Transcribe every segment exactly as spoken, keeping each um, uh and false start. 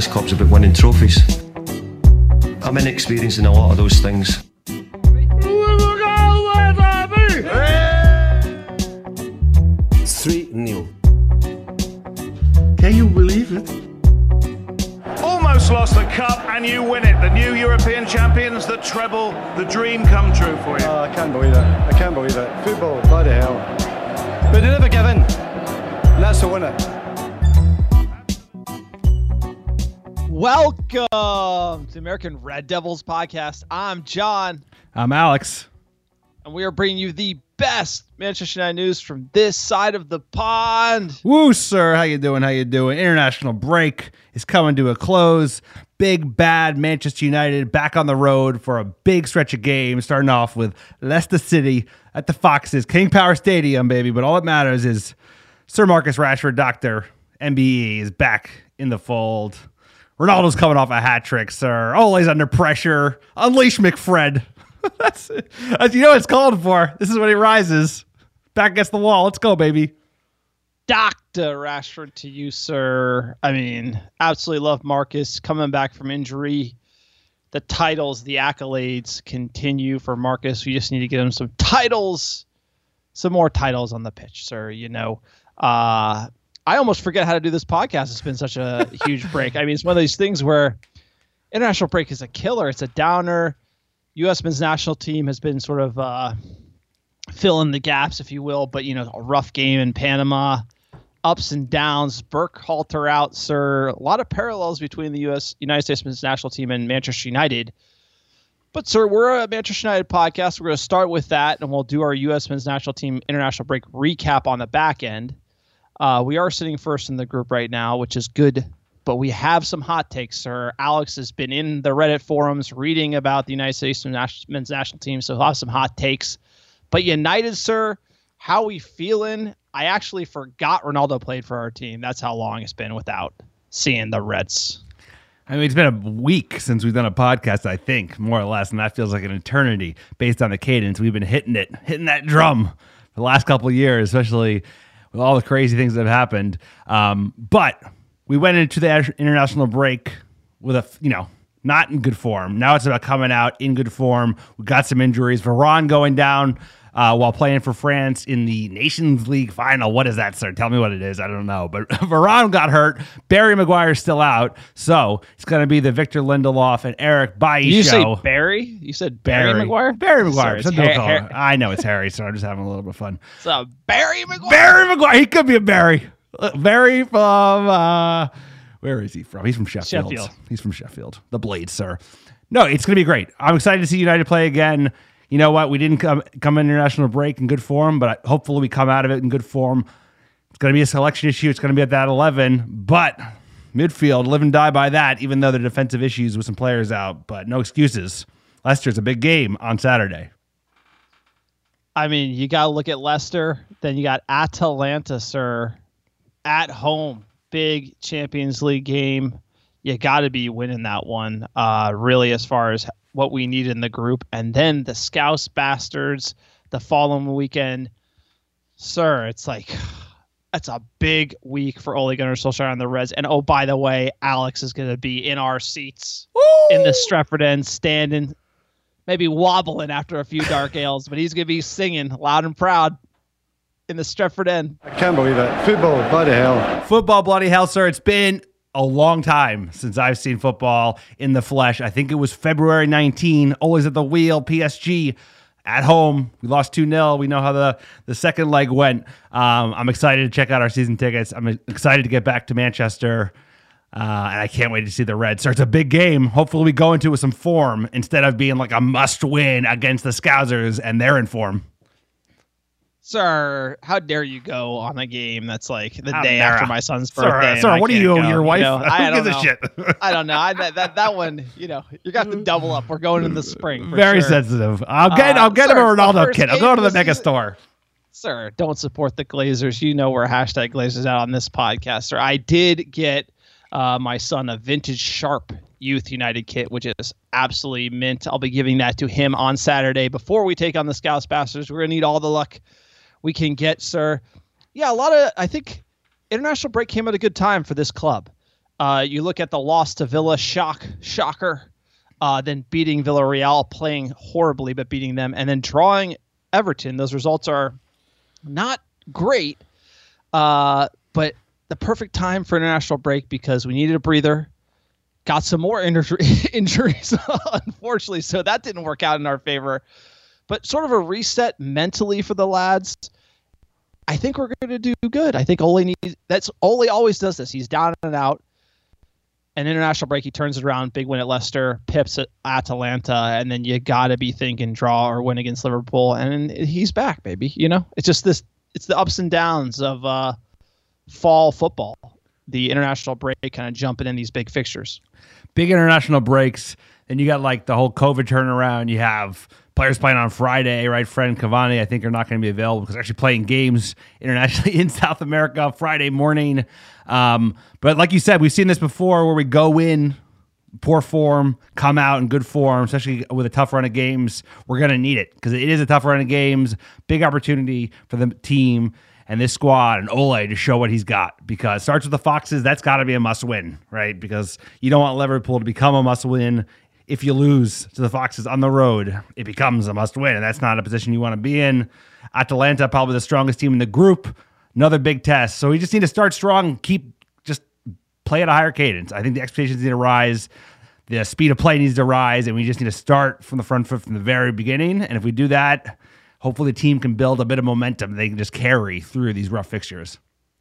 this club's about winning trophies. I'm inexperienced in a lot of those things. three nil. Can you believe it? Almost lost the cup and you win it. The new European champions, the treble, the dream come true for you. Oh, I can't believe it. I can't believe it. Football, bloody hell. But they never give in. And that's the winner. Welcome to American Red Devils podcast. I'm John. I'm Alex. And we are bringing you the best Manchester United news from this side of the pond. Woo, sir. How you doing? How you doing? International break is coming to a close. Big, bad Manchester United back on the road for a big stretch of games, starting off with Leicester City at the Foxes, King Power Stadium, baby. But all that matters is Sir Marcus Rashford, Doctor M B E, is back in the fold. Ronaldo's coming off a hat trick, sir. Ole's under pressure. Unleash McFred. That's, that's, you know what it's called for. This is when he rises. Back against the wall. Let's go, baby. Doctor Rashford to you, sir. I mean, absolutely love Marcus coming back from injury. The titles, the accolades continue for Marcus. We just need to get him some titles, some more titles on the pitch, sir. You know, uh, I almost forget how to do this podcast. It's been such a huge break. I mean, it's one of these things where international break is a killer. It's a downer. U S men's national team has been sort of uh, filling the gaps, if you will, but, you know, a rough game in Panama, ups and downs, Burkhalter out, sir. A lot of parallels between the U S United States men's national team and Manchester United. But, sir, we're a Manchester United podcast. We're going to start with that, and we'll do our U S men's national team international break recap on the back end. Uh, we are sitting first in the group right now, which is good. But we have some hot takes, sir. Alex has been in the Reddit forums reading about the United States men's national team, so he'll have some hot takes. But United, sir, how we feeling? I actually forgot Ronaldo played for our team. That's how long it's been without seeing the Reds. I mean, it's been a week since we've done a podcast, I think, more or less, and that feels like an eternity based on the cadence. We've been hitting it, hitting that drum for the last couple of years, especially with all the crazy things that have happened. Um, but... We went into the international break with a, you know, not in good form. Now it's about coming out in good form. We got some injuries. Varane going down uh, while playing for France in the Nations League final. What is that, sir? Tell me what it is. I don't know. But Varane got hurt. Barry Maguire's still out. So it's going to be the Victor Lindelof and Eric Bailly you show. You say Barry? You said Barry, Barry Maguire? Barry Maguire. Sorry, Har- Har- Har- I know it's Harry, so I'm just having a little bit of fun. So Barry Maguire. Barry Maguire. He could be a Barry. Barry from, uh, where is he from? He's from Sheffield. Sheffield. He's from Sheffield. The Blades, sir. No, it's going to be great. I'm excited to see United play again. You know what? We didn't come, come international break in good form, but hopefully we come out of it in good form. It's going to be a selection issue. It's going to be at that eleven, but midfield, live and die by that, even though there are defensive issues with some players out, but no excuses. Leicester's a big game on Saturday. I mean, you got to look at Leicester. Then you got Atalanta, sir. At home, big Champions League game. You got to be winning that one, uh, really, as far as what we need in the group. And then the Scouse Bastards the following weekend. Sir, it's like, that's a big week for Ole Gunnar Solskjaer on the Reds. And, oh, by the way, Alex is going to be in our seats Woo! in the Stretford end, standing, maybe wobbling after a few dark ales, but he's going to be singing loud and proud in the Stretford end. I can't believe it. Football, bloody hell. Football, bloody hell, sir. It's been a long time since I've seen football in the flesh. I think it was February nineteenth. Always at the wheel. P S G at home. We lost two nil. We know how the, the second leg went. Um, I'm excited to check out our season tickets. I'm excited to get back to Manchester. Uh, and I can't wait to see the Reds. So it's a big game. Hopefully we go into it with some form instead of being like a must-win against the Scousers, and they're in form. Sir, how dare you go on a game that's like the How day dare after I? my son's Sir, birthday? sir, and I what do can't you owe go, your wife? You know, Who I don't gives a know. shit? I don't know. I, that, that that one, you know, you got the double up. We're going in the spring. For Very sure. sensitive. I'll get, Uh, I'll get sir, him a Ronaldo first kit. I'll game go to the of the mega season- store. Sir, don't support the Glazers. You know we're hashtag Glazers out on this podcast. Sir, I did get uh, my son a vintage Sharp Youth United kit, which is absolutely mint. I'll be giving that to him on Saturday before we take on the Scouse Bastards. We're going to need all the luck we can get, sir. Yeah, a lot of, I think international break came at a good time for this club. Uh, you look at the loss to Villa, shock, shocker. Uh, then beating Villarreal, playing horribly, but beating them, and then drawing Everton. Those results are not great, uh, but the perfect time for international break because we needed a breather. Got some more injury, injuries, unfortunately, so that didn't work out in our favor. But sort of a reset mentally for the lads. I think we're going to do good. I think Ole needs. That's Ole always does this. He's down and out. An international break, he turns it around, big win at Leicester, pips at Atalanta, and then you got to be thinking draw or win against Liverpool, and he's back, baby. You know, it's just this, it's the ups and downs of uh, fall football, the international break kind of jumping in these big fixtures. Big international breaks, and you got like the whole COVID turnaround. You have players playing on Friday, right? Fred and Cavani, I think, are not going to be available because they're actually playing games internationally in South America Friday morning. Um, but like you said, we've seen this before where we go in poor form, come out in good form, especially with a tough run of games. We're going to need it because it is a tough run of games, big opportunity for the team and this squad and Ole to show what he's got, because it starts with the Foxes. That's got to be a must win, right? Because you don't want Liverpool to become a must win. If you lose to the Foxes on the road, it becomes a must win, and that's not a position you want to be in. Atalanta, probably the strongest team in the group. Another big test. So we just need to start strong and keep just play at a higher cadence. I think the expectations need to rise. The speed of play needs to rise, and we just need to start from the front foot from the very beginning. And if we do that, hopefully the team can build a bit of momentum. They can just carry through these rough fixtures.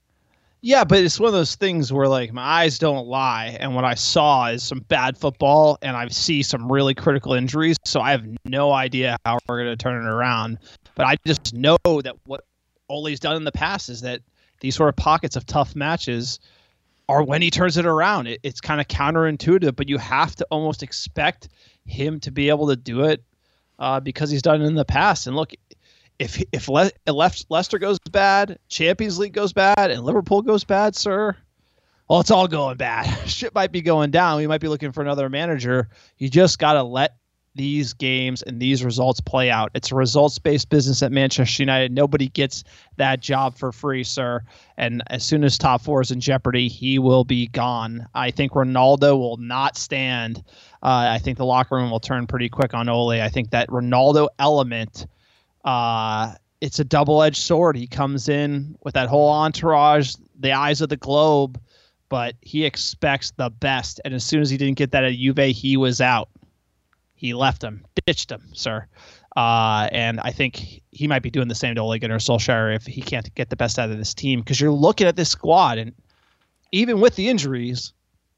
Yeah, but it's one of those things where, like, my eyes don't lie, and what I saw is some bad football, and I see some really critical injuries, so I have no idea how we're going to turn it around. But I just know that what Ole's done in the past is that these sort of pockets of tough matches are when he turns it around. It, it's kind of counterintuitive, but you have to almost expect him to be able to do it uh, because he's done it in the past. And look, if if Le- left Leicester goes bad, Champions League goes bad, and Liverpool goes bad, sir, well, it's all going bad. Shit might be going down. We might be looking for another manager. You just got to let these games and these results play out. It's a results-based business at Manchester United. Nobody gets that job for free, sir. And as soon as top four is in jeopardy, he will be gone. I think Ronaldo will not stand. Uh, I think the locker room will turn pretty quick on Ole. I think that Ronaldo element, uh, it's a double-edged sword. He comes in with that whole entourage, the eyes of the globe, but he expects the best. And as soon as he didn't get that at Juve, he was out. He left him, ditched him, sir. Uh, and I think he might be doing the same to Ole Gunnar Solskjaer if he can't get the best out of this team. Because you're looking at this squad, and even with the injuries,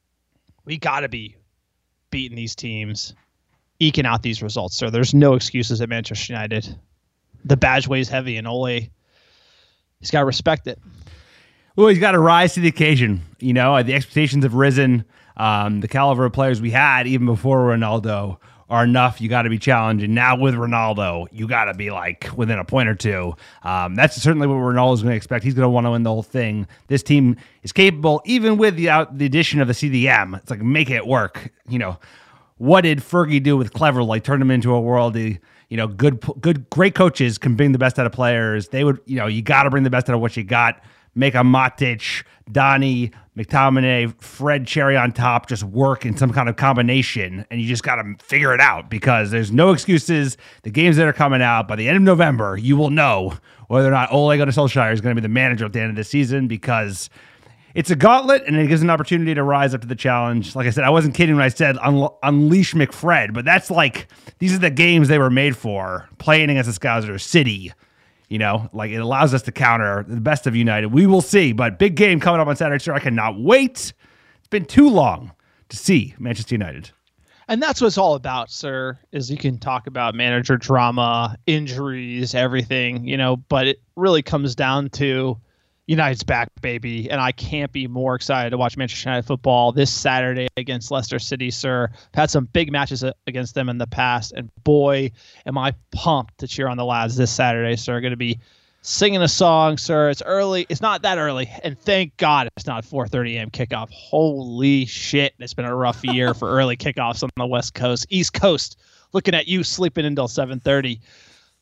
we got to be beating these teams, eking out these results, sir. There's no excuses at Manchester United. The badge weighs heavy, and Ole, he's got to respect it. Well, he's got to rise to the occasion. You know, the expectations have risen. Um, the caliber of players we had even before Ronaldo are enough. You got to be challenging. Now with Ronaldo, you got to be like within a point or two. Um, that's certainly what Ronaldo's going to expect. He's going to want to win the whole thing. This team is capable, even with the out, the addition of the C D M. It's like make it work. You know, what did Fergie do with Clever? Like turn him into a worldie. You know, good, good, great coaches can bring the best out of players. They would, you know, you got to bring the best out of what you got. Make a Matic, Donny, McTominay, Fred cherry on top, just work in some kind of combination, and you just got to figure it out because there's no excuses. The games that are coming out, by the end of November, you will know whether or not Ole Gunnar Solskjaer is going to be the manager at the end of the season, because it's a gauntlet, and it gives an opportunity to rise up to the challenge. Like I said, I wasn't kidding when I said un- unleash McFred, but that's like, these are the games they were made for, playing against the Scouser City. You know, like it allows us to counter the best of United. We will see, but big game coming up on Saturday, sir. I cannot wait. It's been too long to see Manchester United. And that's what it's all about, sir, is you can talk about manager drama, injuries, everything, you know, but it really comes down to United's back, baby. And I can't be more excited to watch Manchester United football this Saturday against Leicester City, sir. I've had some big matches against them in the past, and boy, am I pumped to cheer on the lads this Saturday, sir. Going to be singing a song, sir. It's early. It's not that early, and thank God it's not four thirty a.m. kickoff. Holy shit, it's been a rough year for early kickoffs on the West Coast. East Coast, looking at you sleeping until seven thirty.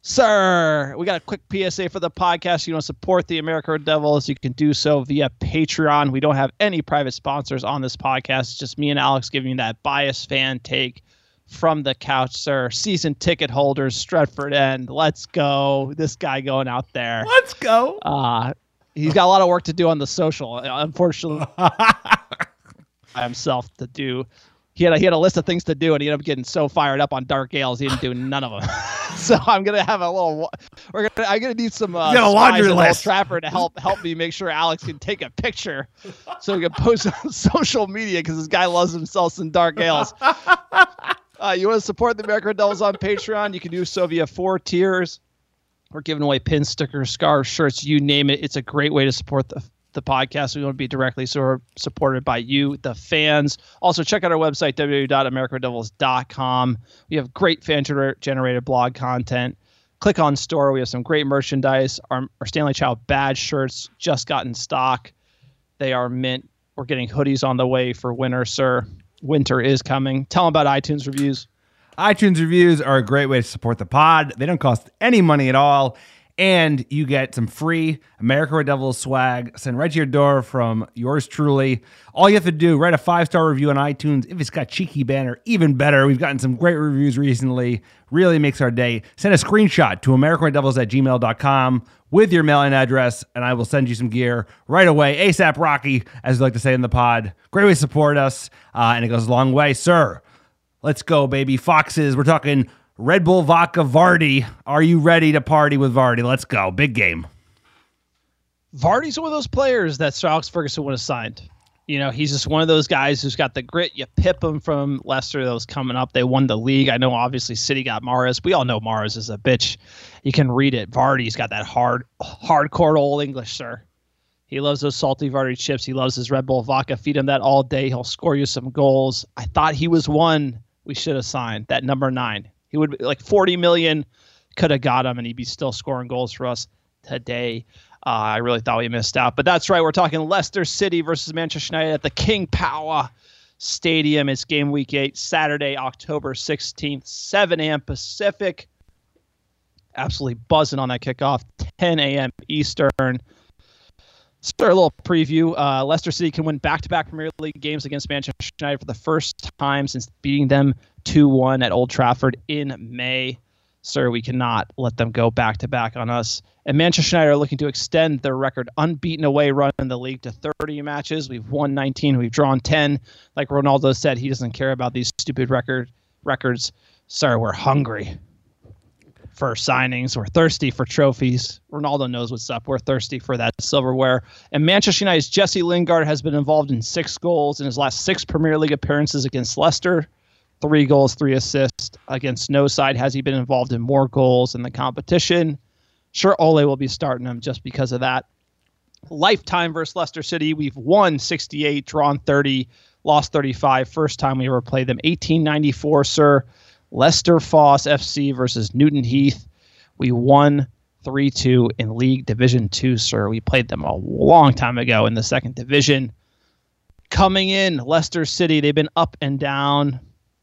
Sir, we got a quick P S A for the podcast. You want to support the America Red Devils, you can do so via Patreon. We don't have any private sponsors on this podcast. It's just me and Alex giving you that biased fan take from the couch, sir. Season ticket holders, Stretford End. Let's go. This guy going out there. Let's go. Uh, he's got a lot of work to do on the social. Unfortunately, by himself to do. He had a, he had a list of things to do, and he ended up getting so fired up on Dark Gales, he didn't do none of them. So I'm gonna have a little. We're gonna. I'm gonna need some uh, a laundry spies in list. Old Trafford to help help me make sure Alex can take a picture, so we can post it on social media because this guy loves himself some Dark Gales. Uh, you want to support the America Red Devils on Patreon? You can do so via four tiers. We're giving away pins, stickers, scarves, shirts, you name it. It's a great way to support the the podcast. We want to be directly so supported by you, the fans. Also, check out our website, w w w dot america red devils dot com. We have great fan-generated blog content. Click on store. We have some great merchandise. Our, our Stanley Child badge shirts just got in stock. They are mint. We're getting hoodies on the way for winter, sir. Winter is coming. Tell them about iTunes reviews. iTunes reviews are a great way to support the pod. They don't cost any money at all. And you get some free America Red Devils swag sent right to your door from yours truly. All you have to do, write a five-star review on iTunes. If it's got cheeky banner, even better. We've gotten some great reviews recently. Really makes our day. Send a screenshot to america red devils at gmail dot com with your mailing address, and I will send you some gear right away. ASAP Rocky, as we like to say in the pod. Great way to support us, uh, and it goes a long way. Sir, let's go, baby. Foxes, we're talking Red Bull Vodka Vardy. Are you ready to party with Vardy? Let's go. Big game. Vardy's one of those players that Sir Alex Ferguson would have signed. You know, he's just one of those guys who's got the grit. You pip him from Leicester that was coming up. They won the league. I know, obviously, City got Mahrez. We all know Mahrez is a bitch. You can read it. Vardy's got that hard, hardcore old English, sir. He loves those salty Vardy chips. He loves his Red Bull vodka. Feed him that all day. He'll score you some goals. I thought he was one we should have signed, that number nine. He would be like forty million, could have got him, and he'd be still scoring goals for us today. Uh, I really thought we missed out. But that's right. We're talking Leicester City versus Manchester United at the King Power Stadium. It's game week eight, Saturday, October sixteenth, seven a.m. Pacific. Absolutely buzzing on that kickoff, ten a.m. Eastern. Start a little preview. Uh, Leicester City can win back-to-back Premier League games against Manchester United for the first time since beating them two one at Old Trafford in May. Sir, we cannot let them go back-to-back on us. And Manchester United are looking to extend their record unbeaten away run in the league to thirty matches. We've won nineteen. We've drawn ten. Like Ronaldo said, he doesn't care about these stupid record records. Sir, we're hungry for signings. We're thirsty for trophies. Ronaldo knows what's up. We're thirsty for that silverware. And Manchester United's Jesse Lingard has been involved in six goals in his last six Premier League appearances against Leicester. Three goals, three assists. Against no side has he been involved in more goals in the competition. Sure, Ole will be starting him just because of that. Lifetime versus Leicester City. We've won sixty-eight, drawn thirty, lost thirty-five. First time we ever played them. eighteen ninety-four, sir. Leicester Foss F C versus Newton Heath. We won three two in League Division two, sir. We played them a long time ago in the second division. Coming in, Leicester City, they've been up and down.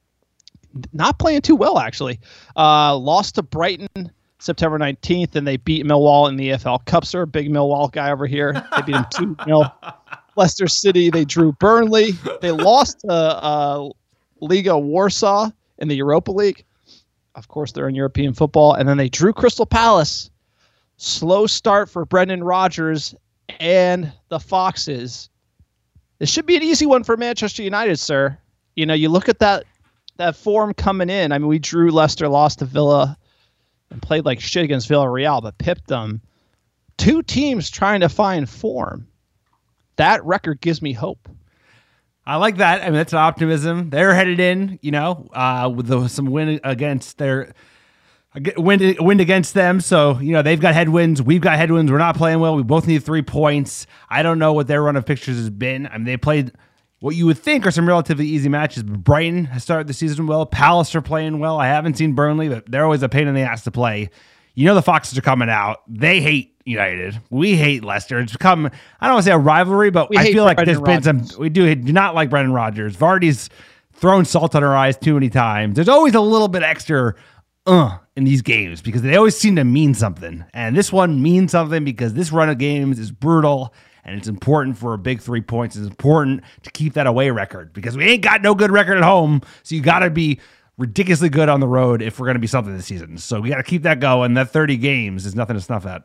Not playing too well, actually. Uh, lost to Brighton September nineteenth, and they beat Millwall in the E F L Cup, sir. Big Millwall guy over here. They beat him two nil. Leicester City, they drew Burnley. They lost to uh, Liga Warsaw in the Europa League. Of course, they're in European football. And then they drew Crystal Palace. Slow start for Brendan Rodgers and the Foxes. This should be an easy one for Manchester United, sir. You know, you look at that that form coming in. I mean, we drew Leicester, lost to Villa, and played like shit against Villarreal, but pipped them. Two teams trying to find form. That record gives me hope. I like that. I mean, that's optimism. They're headed in, you know, uh, with the, some win against their win, win against them. So, you know, they've got headwinds. We've got headwinds. We're not playing well. We both need three points. I don't know what their run of fixtures has been. I mean, they played what you would think are some relatively easy matches. Brighton has started the season well. Palace are playing well. I haven't seen Burnley, but they're always a pain in the ass to play. You know the Foxes are coming out. They hate United. We hate Leicester. It's become, I don't want to say a rivalry, but we I feel like Brendan there's been Rodgers. some, we do, do not like Brendan Rodgers. Vardy's thrown salt on our eyes too many times. There's always a little bit extra uh in these games because they always seem to mean something. And this one means something because this run of games is brutal and it's important for a big three points. It's important to keep that away record because we ain't got no good record at home. So you got to be ridiculously good on the road if we're going to be something this season. So we got to keep that going. That thirty games is nothing to snuff at.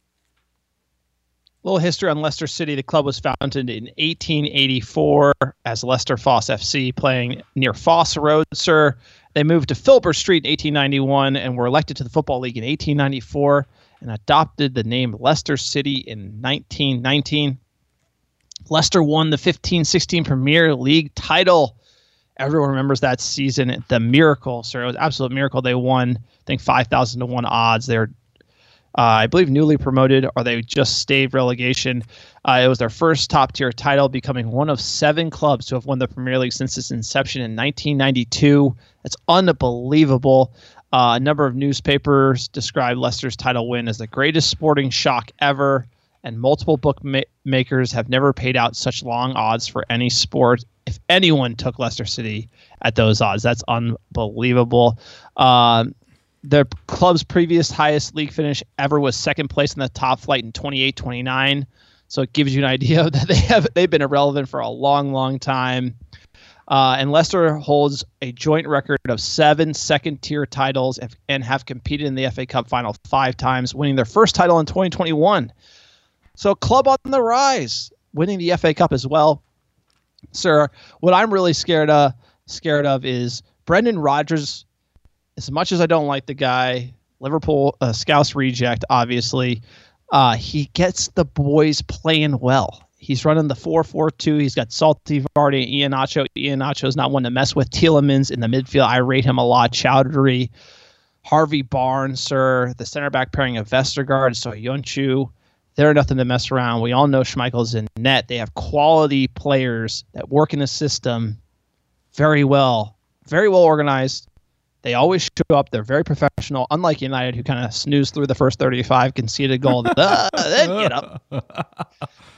Little history on Leicester City. The club was founded in eighteen eighty-four as Leicester Foss F C, playing near Foss Road, sir. They moved to Filbert Street in eighteen ninety-one and were elected to the Football League in eighteen ninety-four and adopted the name Leicester City in nineteen nineteen. Leicester won the fifteen sixteen Premier League title. Everyone remembers that season. The miracle, sir. It was an absolute miracle. They won, I think, five thousand to one odds. They're Uh, I believe newly promoted, or they just stayed relegation. Uh, it was their first top-tier title, becoming one of seven clubs to have won the Premier League since its inception in nineteen ninety-two. That's unbelievable. Uh, a number of newspapers described Leicester's title win as the greatest sporting shock ever, and multiple bookmakers have never paid out such long odds for any sport. If anyone took Leicester City at those odds, that's unbelievable. Um, The club's previous highest league finish ever was second place in the top flight in twenty-eight twenty-nine. So it gives you an idea that they have they've been irrelevant for a long, long time. Uh, and Leicester holds a joint record of seven second-tier titles and, and have competed in the F A Cup final five times, winning their first title in twenty twenty-one. So club on the rise, winning the F A Cup as well. Sir, what I'm really scared of, scared of is Brendan Rodgers. As much as I don't like the guy, Liverpool uh, Scouse reject, obviously, uh, he gets the boys playing well. He's running the four four two. He's got Salty, Vardy, and Iheanacho. Iheanacho's not one to mess with. Tielemans in the midfield, I rate him a lot. Chowdhury, Harvey Barnes, sir. The center back pairing of Vestergaard, so Yonchu. They're nothing to mess around. We all know Schmeichel's in net. They have quality players that work in the system very well, very well organized. They always show up. They're very professional, unlike United, who kind of snooze through the first thirty-five, conceded a goal, uh, then get up.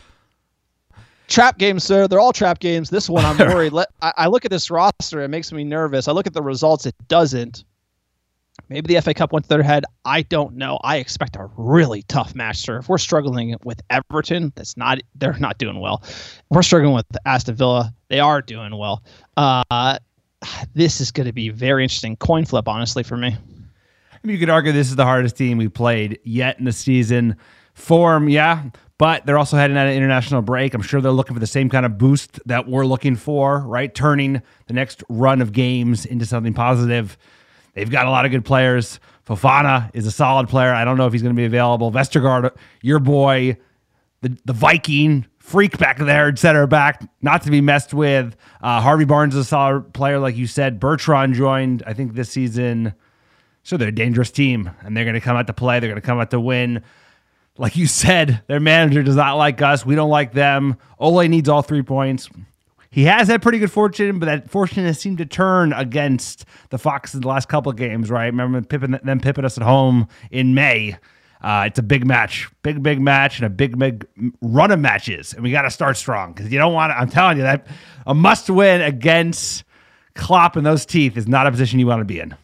Trap games, sir. They're all trap games. This one, I'm worried. Let, I, I look at this roster. It makes me nervous. I look at the results. It doesn't. Maybe the F A Cup went to their head. I don't know. I expect a really tough match, sir. If we're struggling with Everton, that's not. They're not doing well. If we're struggling with Aston Villa. They are doing well. Uh, This is going to be very interesting. Coin flip, honestly, for me. I mean, you could argue this is the hardest team we played yet in the season. Form, yeah, but they're also heading out an international break. I'm sure they're looking for the same kind of boost that we're looking for, right? Turning the next run of games into something positive. They've got a lot of good players. Fofana is a solid player. I don't know if he's going to be available. Vestergaard, your boy, the, the Viking, freak back there, center back, not to be messed with. Uh, Harvey Barnes is a solid player, like you said. Bertrand joined, I think, this season. So they're a dangerous team, and they're going to come out to play. They're going to come out to win. Like you said, their manager does not like us. We don't like them. Ole needs all three points. He has had pretty good fortune, but that fortune has seemed to turn against the Foxes the last couple of games, right? Remember pipping, them pipping us at home in May. Uh, it's a big match, big, big match, and a big, big run of matches. And we got to start strong because you don't want to, I'm telling you, that a must win against Klopp and those teeth is not a position you want to be in.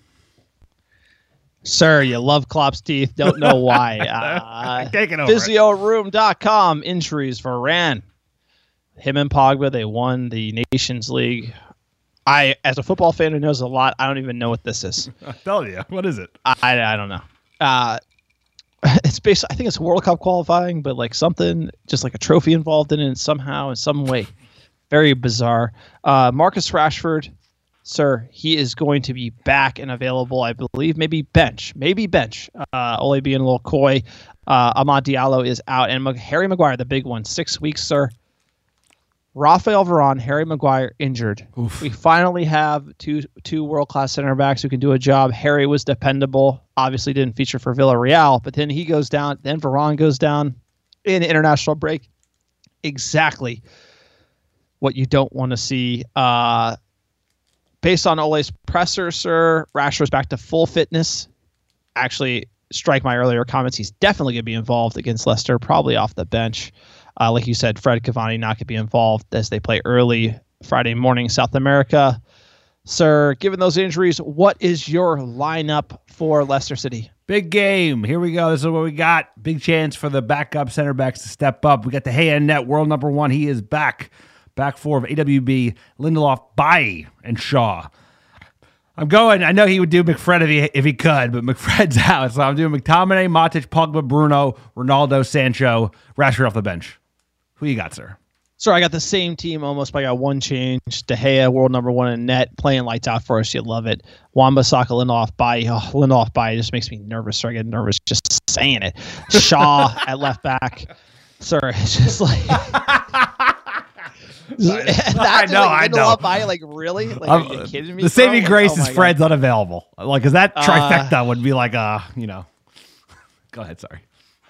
Sir, you love Klopp's teeth. Don't know why. Uh, Taking over physio room dot com, injuries for Varane. Him and Pogba, they won the Nations League. I, as a football fan who knows a lot, I don't even know what this is. I'll tell you. What is it? I, I don't know. Uh, It's based. I think it's World Cup qualifying, but like something, just like a trophy involved in it somehow, in some way. Very bizarre. Uh, Marcus Rashford, sir, he is going to be back and available, I believe. Maybe bench. Maybe bench. Uh, Ole being a little coy. Uh, Amad Diallo is out. And Harry Maguire, the big one. Six weeks, sir. Rafael Varane, Harry Maguire injured. Oof. We finally have two two world-class center backs who can do a job. Harry was dependable. Obviously didn't feature for Villarreal, but then he goes down. Then Varane goes down in international break. Exactly what you don't want to see. Uh, based on Ole's presser, sir, Rashford's back to full fitness. Actually, strike my earlier comments. He's definitely going to be involved against Leicester, probably off the bench. Uh, like you said, Fred Cavani not going to be involved as they play early Friday morning South America. Sir, given those injuries, what is your lineup for Leicester City? Big game. Here we go. This is what we got. Big chance for the backup center backs to step up. We got the Hey and Net world number one. He is back. Back four of A W B, Lindelof, Bailly, and Shaw. I'm going. I know he would do McFred if he if he could, but McFred's out. So I'm doing McTominay, Matic, Pogba, Bruno, Ronaldo, Sancho, Rashford off the bench. Who you got, sir? So I got the same team almost, but I got one change. De Gea, world number one in net, playing lights out for us. You love it. Wan-Bissaka, Lindelof, Bailly. Oh, Lindelof, Bailly just makes me nervous. So I get nervous just saying it. Shaw at left back. Sir, it's just like... I know, like, I know. Bailly, like, really? Like, um, are you kidding me? The saving bro? grace Like, oh is my Fred's God. unavailable. Like, because that trifecta Uh, would be like, uh, you know... Go ahead, sorry.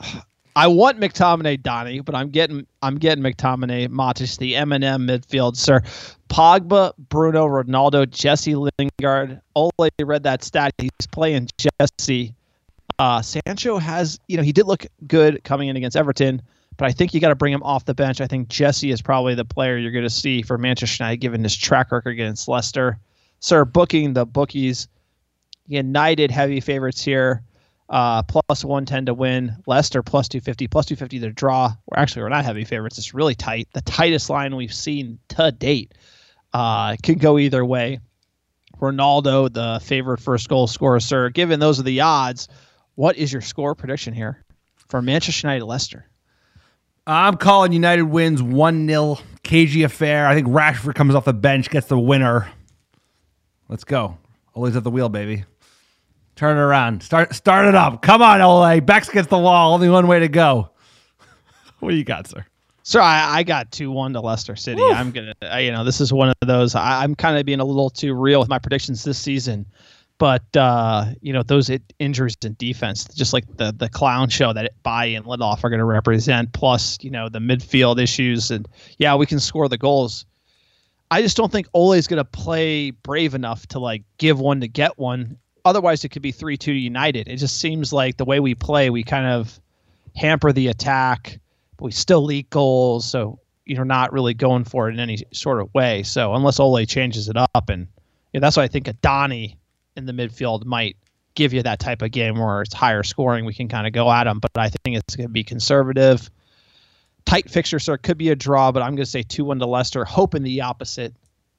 I want McTominay, Donnie, but I'm getting I'm getting McTominay, Matic, the M and M midfield, sir. Pogba, Bruno, Ronaldo, Jesse Lingard. Ole read that stat. He's playing Jesse. Uh, Sancho has, you know, he did look good coming in against Everton, but I think you got to bring him off the bench. I think Jesse is probably the player you're going to see for Manchester United, given his track record against Leicester. Sir, booking the bookies. United heavy favorites here. Uh, plus one ten to win. Leicester plus two fifty, plus two fifty to draw. We're actually, we're not heavy favorites. It's really tight. The tightest line we've seen to date. Uh, it could go either way. Ronaldo, the favorite first goal scorer, sir. Given those are the odds, what is your score prediction here for Manchester United Leicester? I'm calling United wins one nil. Cagey affair. I think Rashford comes off the bench, gets the winner. Let's go. Always at the wheel, baby. Turn it around. Start start it up. Come on, Ole. Backs against the wall. Only one way to go. What do you got, sir? Sir, I, I got two one to Leicester City. Woo. I'm going to, you know, this is one of those. I, I'm kind of being a little too real with my predictions this season. But, uh, you know, those it, injuries in defense, just like the the clown show that Bailly and Lindelof are going to represent, plus, you know, the midfield issues. And, yeah, we can score the goals. I just don't think Ole is going to play brave enough to, like, give one to get one. Otherwise, it could be three two United. It just seems like the way we play, we kind of hamper the attack, but we still leak goals. So, you know, not really going for it in any sort of way. So unless Ole changes it up, and you know, that's why I think a Donny in the midfield might give you that type of game where it's higher scoring. We can kind of go at them, but I think it's going to be conservative. Tight fixture, so it could be a draw, but I'm going to say two one to Leicester, hoping the opposite.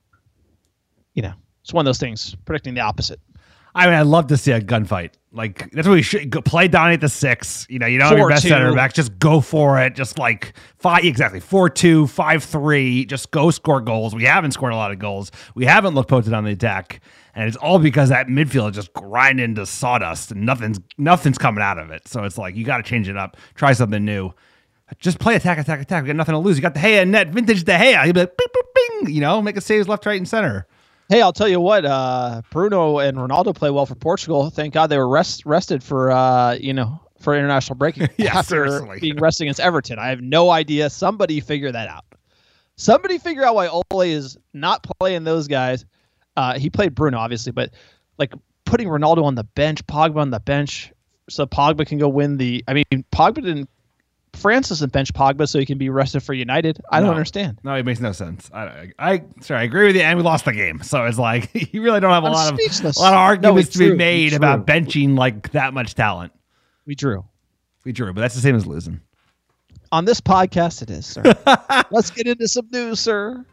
You know, it's one of those things, predicting the opposite. I mean, I'd love to see a gunfight. Like, that's what we should go, play Donny at the six. You know, you don't have your best center back. Just go for it. Just like five, exactly four two, five three. Just go score goals. We haven't scored a lot of goals. We haven't looked posted on the attack, and it's all because that midfield is just grinding to sawdust, and nothing's nothing's coming out of it. So it's like you got to change it up. Try something new. Just play attack, attack, attack. We got nothing to lose. You got the De Gea net, vintage De Gea. He'll be like, bing, bing, bing. You know, make a saves left, right, and center. Hey, I'll tell you what, uh, Bruno and Ronaldo play well for Portugal. Thank God they were rest, rested for, uh, you know, for international breaking yeah, after seriously. being rested against Everton. I have no idea. Somebody figure that out. Somebody figure out why Ole is not playing those guys. Uh, he played Bruno, obviously, but like putting Ronaldo on the bench, Pogba on the bench, so Pogba can go win the. I mean, Pogba didn't. France doesn't bench Pogba so he can be rested for United. I no. don't understand. No, it makes no sense. I, I, I sorry, I agree with you, and we lost the game. So it's like you really don't have a I'm lot speechless. of a lot of arguments no, to drew. be made about benching like that much talent. We drew. We drew, but that's the same as losing. On this podcast, it is, sir. Let's get into some news, sir.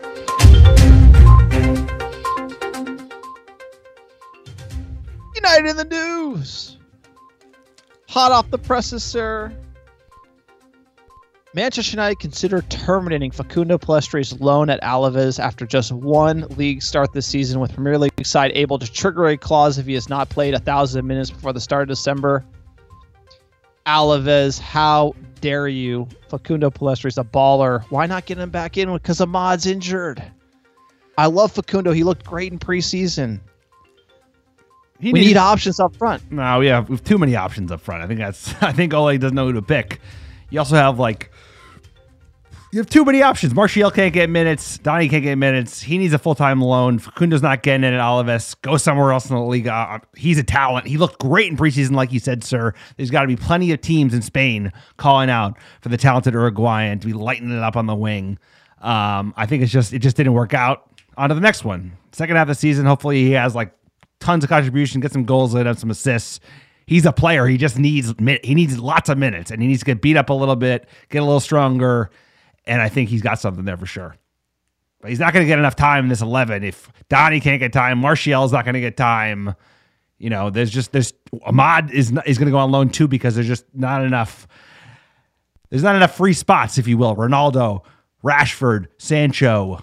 United in the news. Hot off the presses, sir. Manchester United consider terminating Facundo Pellistри's loan at Alaves after just one league start this season, with Premier League side able to trigger a clause if he has not played a thousand minutes before the start of December. Alaves, how dare you? Facundo Pellistри's a baller. Why not get him back in because Ahmad's injured? I love Facundo. He looked great in preseason. He we needs, need options up front. No, we have, we have too many options up front. I think that's. I think Ole doesn't know who to pick. You also have like. You have too many options. Martial can't get minutes. Donny can't get minutes. He needs a full-time loan. Facundo's not getting it at Alaves. Go somewhere else in the league. Uh, he's a talent. He looked great in preseason, like you said, sir. There's got to be plenty of teams in Spain calling out for the talented Uruguayan to be lighting it up on the wing. Um, I think it's just it just didn't work out. on to the next one. Second half of the season, hopefully he has like tons of contribution, get some goals in, have some assists. He's a player. He just needs he needs lots of minutes, and he needs to get beat up a little bit, get a little stronger, and I think he's got something there for sure. But he's not going to get enough time in this eleven. If Donnie can't get time, Martial's not going to get time. You know, there's just there's Ahmad is not, is going to go on loan too because there's just not enough. There's not enough free spots, if you will. Ronaldo, Rashford, Sancho,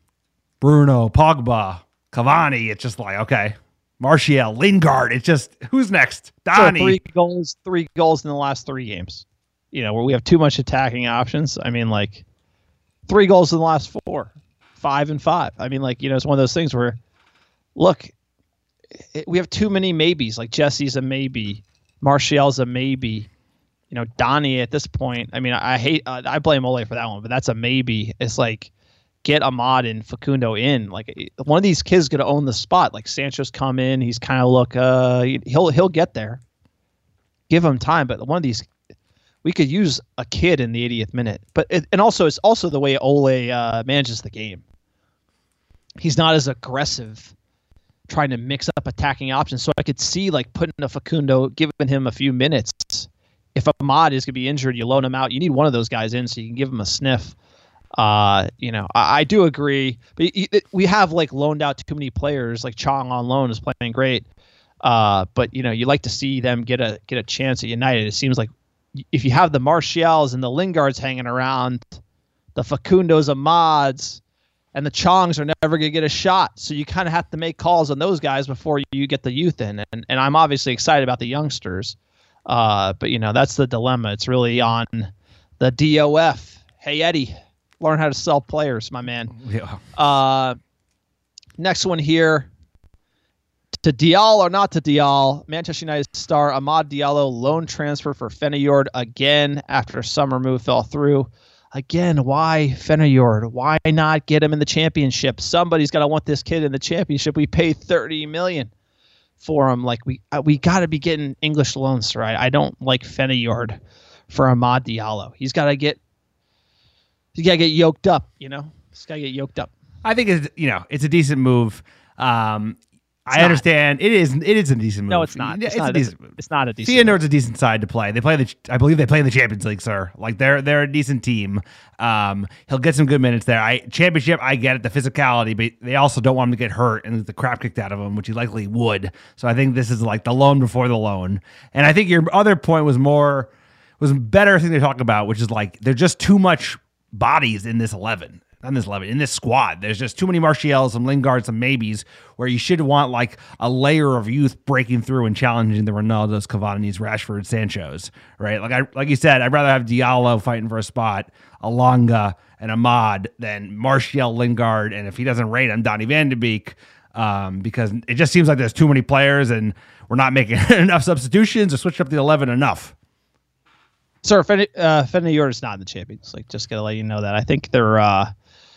Bruno, Pogba, Cavani. It's just like, okay. Martial, Lingard. It's just, who's next? Donnie. So three goals, three goals in the last three games. You know, where we have too much attacking options. I mean, like, three goals in the last four. Five and five. I mean, like, you know, it's one of those things where, look, it, we have too many maybes. Like, Jesse's a maybe. Martial's a maybe. You know, Donnie at this point, I mean, I, I hate, uh, I blame Ole for that one, but that's a maybe. It's like, get Ahmad and Facundo in. Like, one of these kids going to own the spot. Like, Sancho's come in. He's kind of look, uh, he'll, he'll get there. Give him time. But one of these, we could use a kid in the eightieth minute. But, it, and also, it's also the way Ole uh, manages the game. He's not as aggressive trying to mix up attacking options. So I could see, like, putting a Facundo, giving him a few minutes. If Ahmad is going to be injured, you loan him out. You need one of those guys in so you can give him a sniff. Uh, you know, I, I do agree, but it, we have like loaned out too many players. Like Chong on loan is playing great, uh, but you know, you like to see them get a get a chance at United. It seems like if you have the Martials and the Lingards hanging around, the Facundos, Ahmads, and the Chongs are never going to get a shot. So you kind of have to make calls on those guys before you get the youth in. And and I'm obviously excited about the youngsters, uh, but you know, that's the dilemma. It's really on the D O F. Hey Eddie. Learn how to sell players, my man. Yeah. Uh, next one here. To Diallo or not to Diallo, Manchester United star Amad Diallo loan transfer for Feyenoord again after summer move fell through. Again, why Feyenoord? Why not get him in the championship? Somebody's got to want this kid in the championship. We paid thirty million dollars for him. Like we uh, we got to be getting English loans, right? I don't like Feyenoord for Amad Diallo. He's got to get You gotta get yoked up, you know. Just gotta get yoked up. I think it's you know it's a decent move. Um, I not. understand it is it is a decent move. No, it's not. It's, it's not a decent move. It's not a decent. Feyenoord's a decent side to play. They play the I believe they play in the Champions League, sir. Like they're they're a decent team. Um, he'll get some good minutes there. I championship, I get it, the physicality, but they also don't want him to get hurt and the crap kicked out of him, which he likely would. So I think this is like the loan before the loan. And I think your other point was more was a better thing to talk about, which is like there's just too much bodies in this eleven. Not in this eleven, in this squad. There's just too many Martials, some Lingards, some maybes, where you should want like a layer of youth breaking through and challenging the Ronaldos, Cavani's, Rashford, Sanchos, right? Like I like you said, I'd rather have Diallo fighting for a spot, Alanga and Ahmad than Martial, Lingard, and if he doesn't rate him, Donny van de Beek, um, because it just seems like there's too many players and we're not making enough substitutions or switching up the eleven enough. Sir, Fen- uh, Feyenoord is not in the Champions League. Just gotta let you know that. I think they're uh,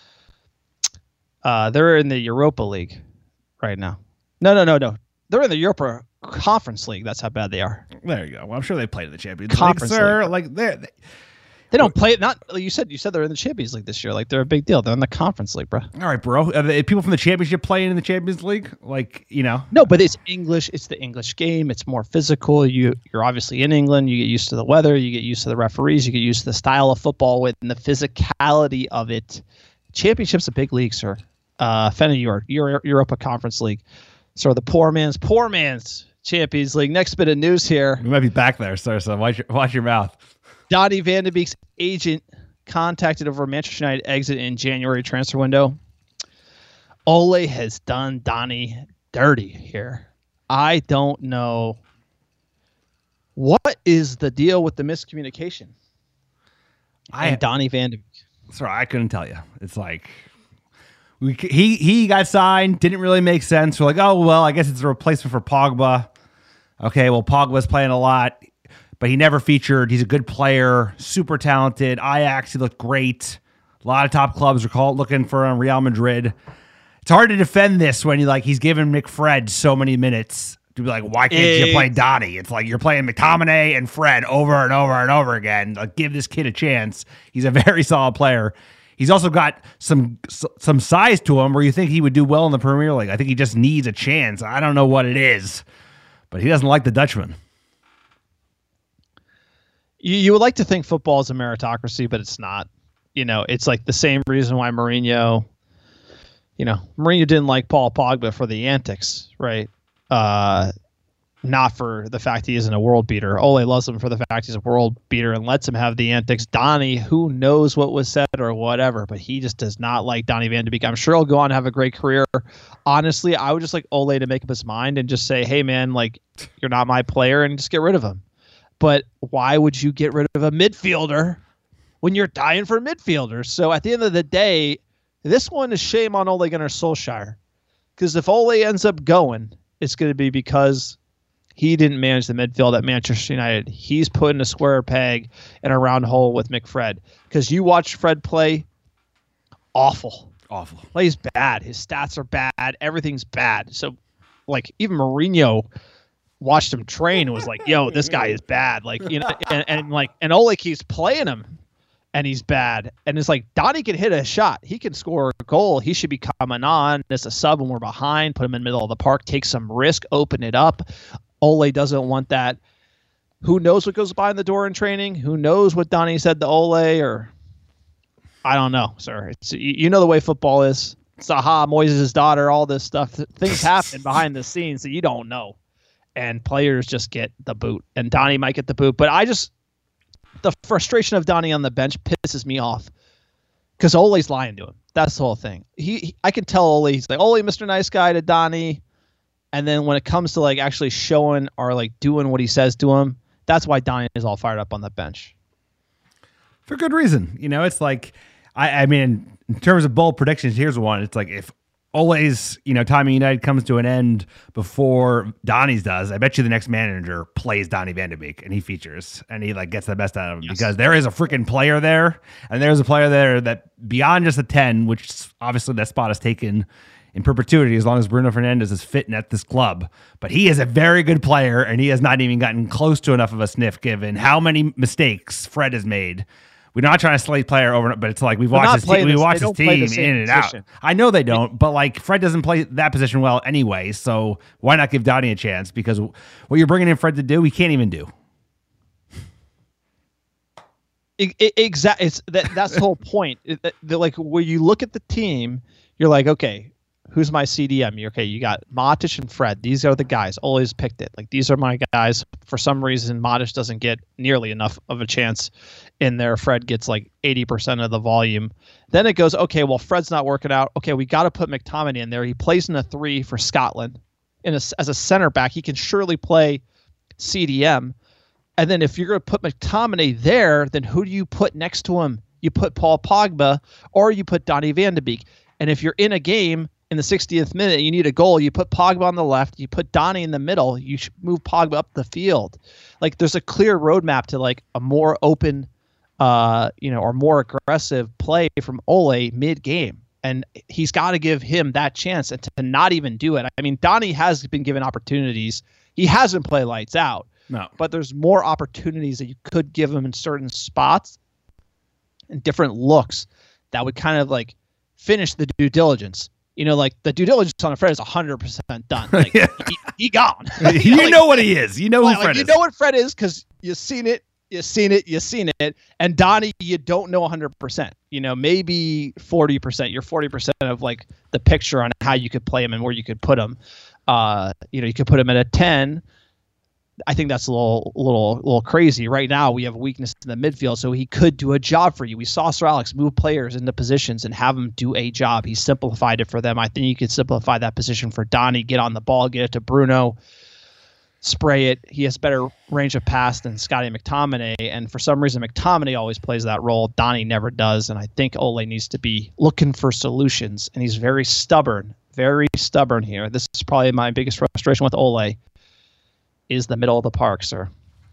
uh, they're in the Europa League right now. No, no, no, no. They're in the Europa Conference League. That's how bad they are. There you go. Well, I'm sure they played in the Champions Conference League, sir. League. Like they're, they They don't play it. Not you said. You said they're in the Champions League this year. Like they're a big deal. They're in the Conference League, bro. All right, bro. Are they, people from the Championship playing in the Champions League? Like you know. No, but it's English. It's the English game. It's more physical. You you're obviously in England. You get used to the weather. You get used to the referees. You get used to the style of football with and the physicality of it. Championship's a big league, sir. Uh, Feyenoord, Euro, Europa Conference League. So the poor man's poor man's Champions League. Next bit of news here. We might be back there, sir. So watch your watch your mouth. Donny van de Beek's agent contacted over Manchester United exit in January transfer window. Ole has done Donny dirty here. I don't know. What is the deal with the miscommunication? I and Donny van de Beek. Sorry, I couldn't tell you. It's like we he he got signed, didn't really make sense. We're like, oh well, I guess it's a replacement for Pogba. Okay, well Pogba's playing a lot, but he never featured. He's a good player, super talented. Ajax, he looked great. A lot of top clubs are called looking for him. Real Madrid. It's hard to defend this when you like he's giving McFred so many minutes to be like, why can't it, you play Donny? It's like you're playing McTominay and Fred over and over and over again. Like, give this kid a chance. He's a very solid player. He's also got some some size to him where you think he would do well in the Premier League. I think he just needs a chance. I don't know what it is, but he doesn't like the Dutchman. You, you would like to think football is a meritocracy, but it's not. You know, it's like the same reason why Mourinho, you know, Mourinho didn't like Paul Pogba for the antics, right? Uh, not for the fact he isn't a world beater. Ole loves him for the fact he's a world beater and lets him have the antics. Donny, who knows what was said or whatever, but he just does not like Donny van de Beek. I'm sure he'll go on and have a great career. Honestly, I would just like Ole to make up his mind and just say, hey, man, like, you're not my player, and just get rid of him. But why would you get rid of a midfielder when you're dying for midfielders? So at the end of the day, this one is shame on Ole Gunnar Solskjaer. Because if Ole ends up going, it's going to be because he didn't manage the midfield at Manchester United. He's putting a square peg in a round hole with McFred. Because you watch Fred play, awful. Awful. Plays bad. His stats are bad. Everything's bad. So, like, even Mourinho watched him train and was like, yo, this guy is bad. Like, you know, and, and like, and Ole keeps playing him and he's bad. And it's like, Donny can hit a shot. He can score a goal. He should be coming on as a sub when we're behind, put him in the middle of the park, take some risk, open it up. Ole doesn't want that. Who knows what goes by in the door in training? Who knows what Donny said to Ole? Or I don't know, sir. It's, you know the way football is. Zaha, Moises' daughter, all this stuff. Things happen behind the scenes that you don't know. And players just get the boot. And Donny might get the boot. But I just, the frustration of Donny on the bench pisses me off. Because Ole's lying to him. That's the whole thing. He, he I can tell Ole, he's like, Ole, Mister Nice Guy to Donny. And then when it comes to like actually showing or like doing what he says to him, that's why Donny is all fired up on the bench. For good reason. You know, it's like, I, I mean, in terms of bold predictions, here's one. It's like if Ole's, you know, time in United comes to an end before Donny's does, I bet you the next manager plays Donny van de Beek and he features and he like gets the best out of him. Yes. Because there is a freaking player there, and there's a player there that beyond just a ten, which obviously that spot is taken in perpetuity as long as Bruno Fernandes is fitting at this club. But he is a very good player, and he has not even gotten close to enough of a sniff given how many mistakes Fred has made. We're not trying to slate player over, but it's like we've They're watched his, te- we this, watch his team in and position. out. I know they don't, but like Fred doesn't play that position well anyway, so why not give Donny a chance? Because what you're bringing in Fred to do, he can't even do. Exactly. It's that. That's the whole point. It, the, like when you look at the team, you're like, okay, who's my C D M? You're, okay, you got Matic and Fred. These are the guys. Always picked it. Like these are my guys. For some reason, Matic doesn't get nearly enough of a chance in there. Fred gets like eighty percent of the volume. Then it goes, okay, well, Fred's not working out. Okay, we got to put McTominay in there. He plays in a three for Scotland. In a, as a center back, he can surely play C D M. And then if you're going to put McTominay there, then who do you put next to him? You put Paul Pogba or you put Donny van de Beek. And if you're in a game in the sixtieth minute, you need a goal, you put Pogba on the left, you put Donny in the middle, you should move Pogba up the field. Like there's a clear roadmap to like a more open, uh, you know, or more aggressive play from Ole mid-game. And he's got to give him that chance and to not even do it. I mean, Donny has been given opportunities. He hasn't played lights out. No. But there's more opportunities that you could give him in certain spots and different looks that would kind of like finish the due diligence. You know, like the due diligence on Fred is one hundred percent done. Like, yeah. he, he gone. you know, like, know what he is. You know like, who Fred like, is. You know what Fred is because you've seen it, you've seen it, you've seen it. And Donny, you don't know one hundred percent. You know, maybe forty percent. You're forty percent of like the picture on how you could play him and where you could put him. Uh, you know, you could put him at a ten. I think that's a little, little, little crazy. Right now, we have a weakness in the midfield, so he could do a job for you. We saw Sir Alex move players into positions and have them do a job. He simplified it for them. I think you could simplify that position for Donny. Get on the ball, get it to Bruno, spray it. He has better range of pass than Scotty McTominay, and for some reason, McTominay always plays that role. Donny never does, and I think Ole needs to be looking for solutions, and he's very stubborn, very stubborn here. This is probably my biggest frustration with Ole. Is the middle of the park, sir.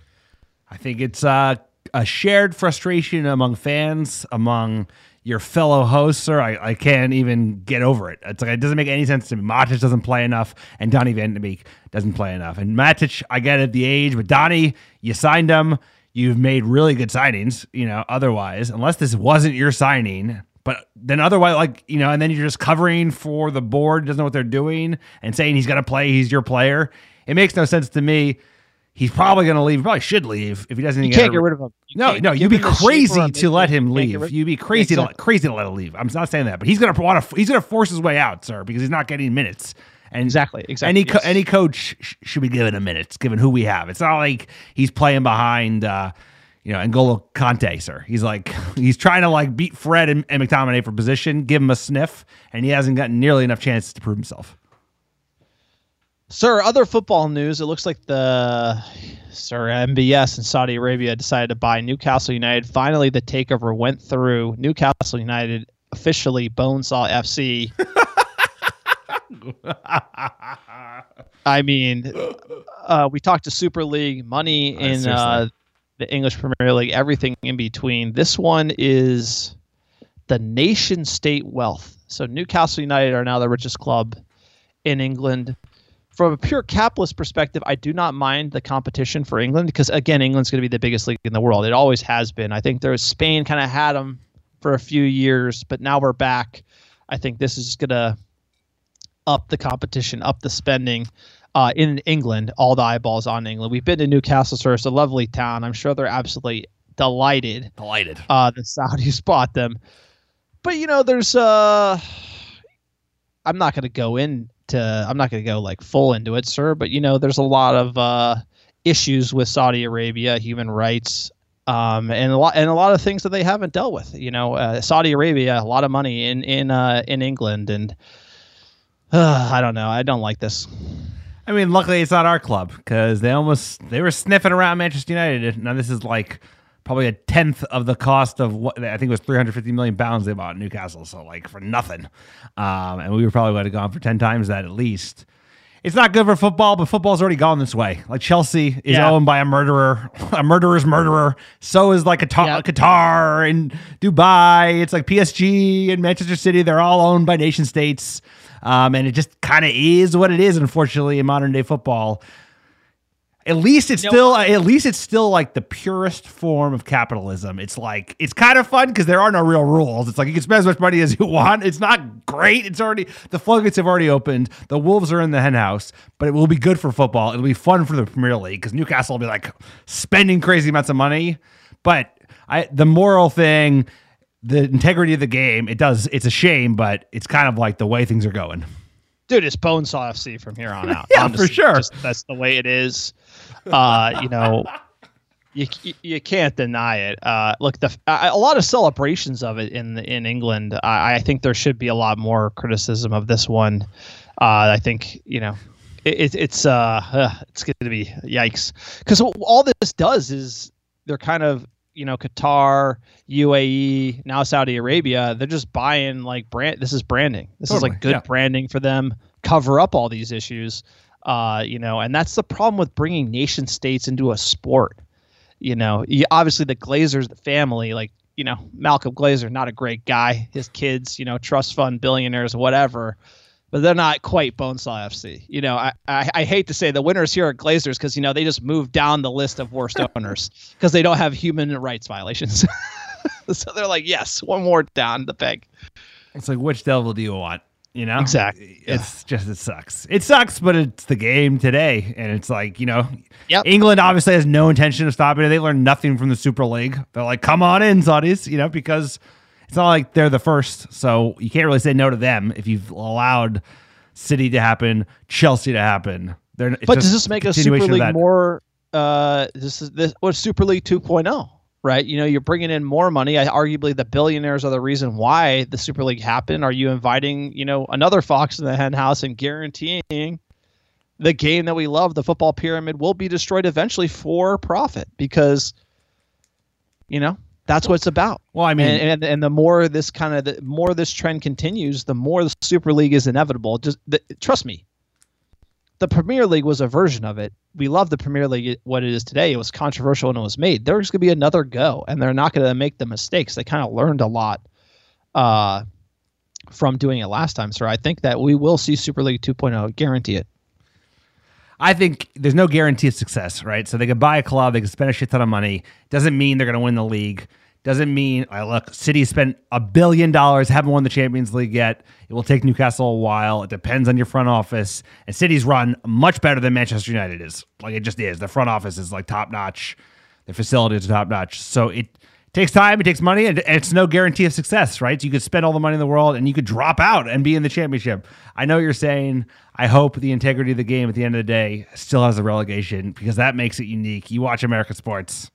I think it's uh, a shared frustration among fans, among your fellow hosts, sir. I, I can't even get over it. It's like it doesn't make any sense to me. Matic doesn't play enough, and Donny van de Beek doesn't play enough. And Matic, I get it, the age, but Donny, you signed him. You've made really good signings, you know, otherwise. Unless this wasn't your signing, But then otherwise, like, you know, and then you're just covering for the board, doesn't know what they're doing, and saying he's going to play, he's your player. It makes no sense to me. He's probably going to leave. He probably should leave if he doesn't. You get can't a, get rid of him. You no, no, you'd be crazy to let him leave. You'd be crazy exactly. to let, crazy to let him leave. I'm not saying that, but he's going to want to. He's going to force his way out, sir, because he's not getting minutes. And exactly, exactly. Any co- yes. any coach sh- should be given a minutes, given who we have. It's not like he's playing behind, uh, you know, N'Golo Kante, sir. He's like he's trying to like beat Fred and, and McTominay for position, give him a sniff, and he hasn't gotten nearly enough chances to prove himself. Sir, other football news. It looks like the sir M B S in Saudi Arabia decided to buy Newcastle United. Finally, the takeover went through. Newcastle United officially Bonesaw F C. I mean, uh, we talked to Super League, money in uh, the English Premier League, everything in between. This one is the nation state wealth. So Newcastle United are now the richest club in England. From a pure capitalist perspective, I do not mind the competition for England because, again, England's going to be the biggest league in the world. It always has been. I think there's Spain kind of had them for a few years, but now we're back. I think this is just going to up the competition, up the spending uh, in England, all the eyeballs on England. We've been to Newcastle, sir. It's a lovely town. I'm sure they're absolutely delighted. Delighted. Uh, the Saudis bought them. But, you know, there's uh, – I'm not going to go in. To, I'm not going to go like full into it, sir, but you know, there's a lot of uh, issues with Saudi Arabia, human rights, um, and a lot and a lot of things that they haven't dealt with. You know, uh, Saudi Arabia, a lot of money in in uh, in England, and uh, I don't know. I don't like this. I mean, luckily it's not our club because they almost they were sniffing around Manchester United. Now this is like probably a tenth of the cost of what I think it was three hundred fifty million pounds they bought in Newcastle. So like for nothing. Um, and we were probably would have gone for ten times that at least. It's not good for football, but football's already gone this way. Like Chelsea is yeah. owned by a murderer, a murderer's murderer. So is like Qatar, yeah. Qatar and Dubai. It's like P S G and Manchester City. They're all owned by nation states. Um, and it just kind of is what it is, unfortunately, in modern day football. At least it's you still, know, at least it's still like the purest form of capitalism. It's like, it's kind of fun because there are no real rules. It's like you can spend as much money as you want. It's not great. It's already, the floodgates have already opened. The Wolves are in the henhouse, but it will be good for football. It'll be fun for the Premier League because Newcastle will be like spending crazy amounts of money. But I, the moral thing, the integrity of the game, it does, it's a shame, but it's kind of like the way things are going. Dude, it's Bonesaw F C from here on out. Yeah, Honestly, for sure. Just, that's the way it is. Uh, you know, you you can't deny it. Uh, look, the uh, a lot of celebrations of it in in England. I, I think there should be a lot more criticism of this one. Uh, I think you know, it, it's uh, uh it's going to be yikes because all this does is they're kind of you know Qatar, U A E, now Saudi Arabia. They're just buying like brand. This is branding. This totally, is like good yeah. branding for them. Cover up all these issues. Uh, you know, and that's the problem with bringing nation states into a sport. You know, you, obviously the Glazers, the family, like, you know, Malcolm Glazer, not a great guy. His kids, you know, trust fund billionaires, whatever, but they're not quite Bonesaw F C. You know, I, I, I hate to say the winners here are Glazers because, you know, they just moved down the list of worst owners because they don't have human rights violations. So they're like, yes, one more down the peg. It's like, which devil do you want? You know, exactly. It's yeah. just, it sucks. It sucks, but it's the game today. And it's like, you know, yep. England obviously has no intention of stopping it. They learned nothing from the Super League. They're like, come on in, Saudis, you know, because it's not like they're the first. So you can't really say no to them if you've allowed City to happen, Chelsea to happen. They're, it's but does this make a Super League that. more, uh, this is this, what Super League two point oh? Right, you know, you're bringing in more money. I, arguably, the billionaires are the reason why the Super League happened. Are you inviting, you know, another fox in the hen house and guaranteeing the game that we love, the football pyramid, will be destroyed eventually for profit? Because, you know, that's what it's about. Well, I mean, and and, and the more this kind of the more this trend continues, the more the Super League is inevitable. Just the, trust me. The Premier League was a version of it. We love the Premier League, what it is today. It was controversial when it was made. There's going to be another go, and they're not going to make the mistakes. They kind of learned a lot uh, from doing it last time, sir. I think that we will see Super League two point oh. Guarantee it. I think there's no guarantee of success, right? So they could buy a club, they could spend a shit ton of money. Doesn't mean they're going to win the league. doesn't mean, I look, City spent a billion dollars, haven't won the Champions League yet. It will take Newcastle a while. It depends on your front office. And City's run much better than Manchester United is. Like, it just is. The front office is like top notch. The facilities are top notch. So it takes time, it takes money, and it's no guarantee of success, right? So you could spend all the money in the world and you could drop out and be in the championship. I know what you're saying. I hope the integrity of the game at the end of the day still has a relegation, because that makes it unique. You watch American sports,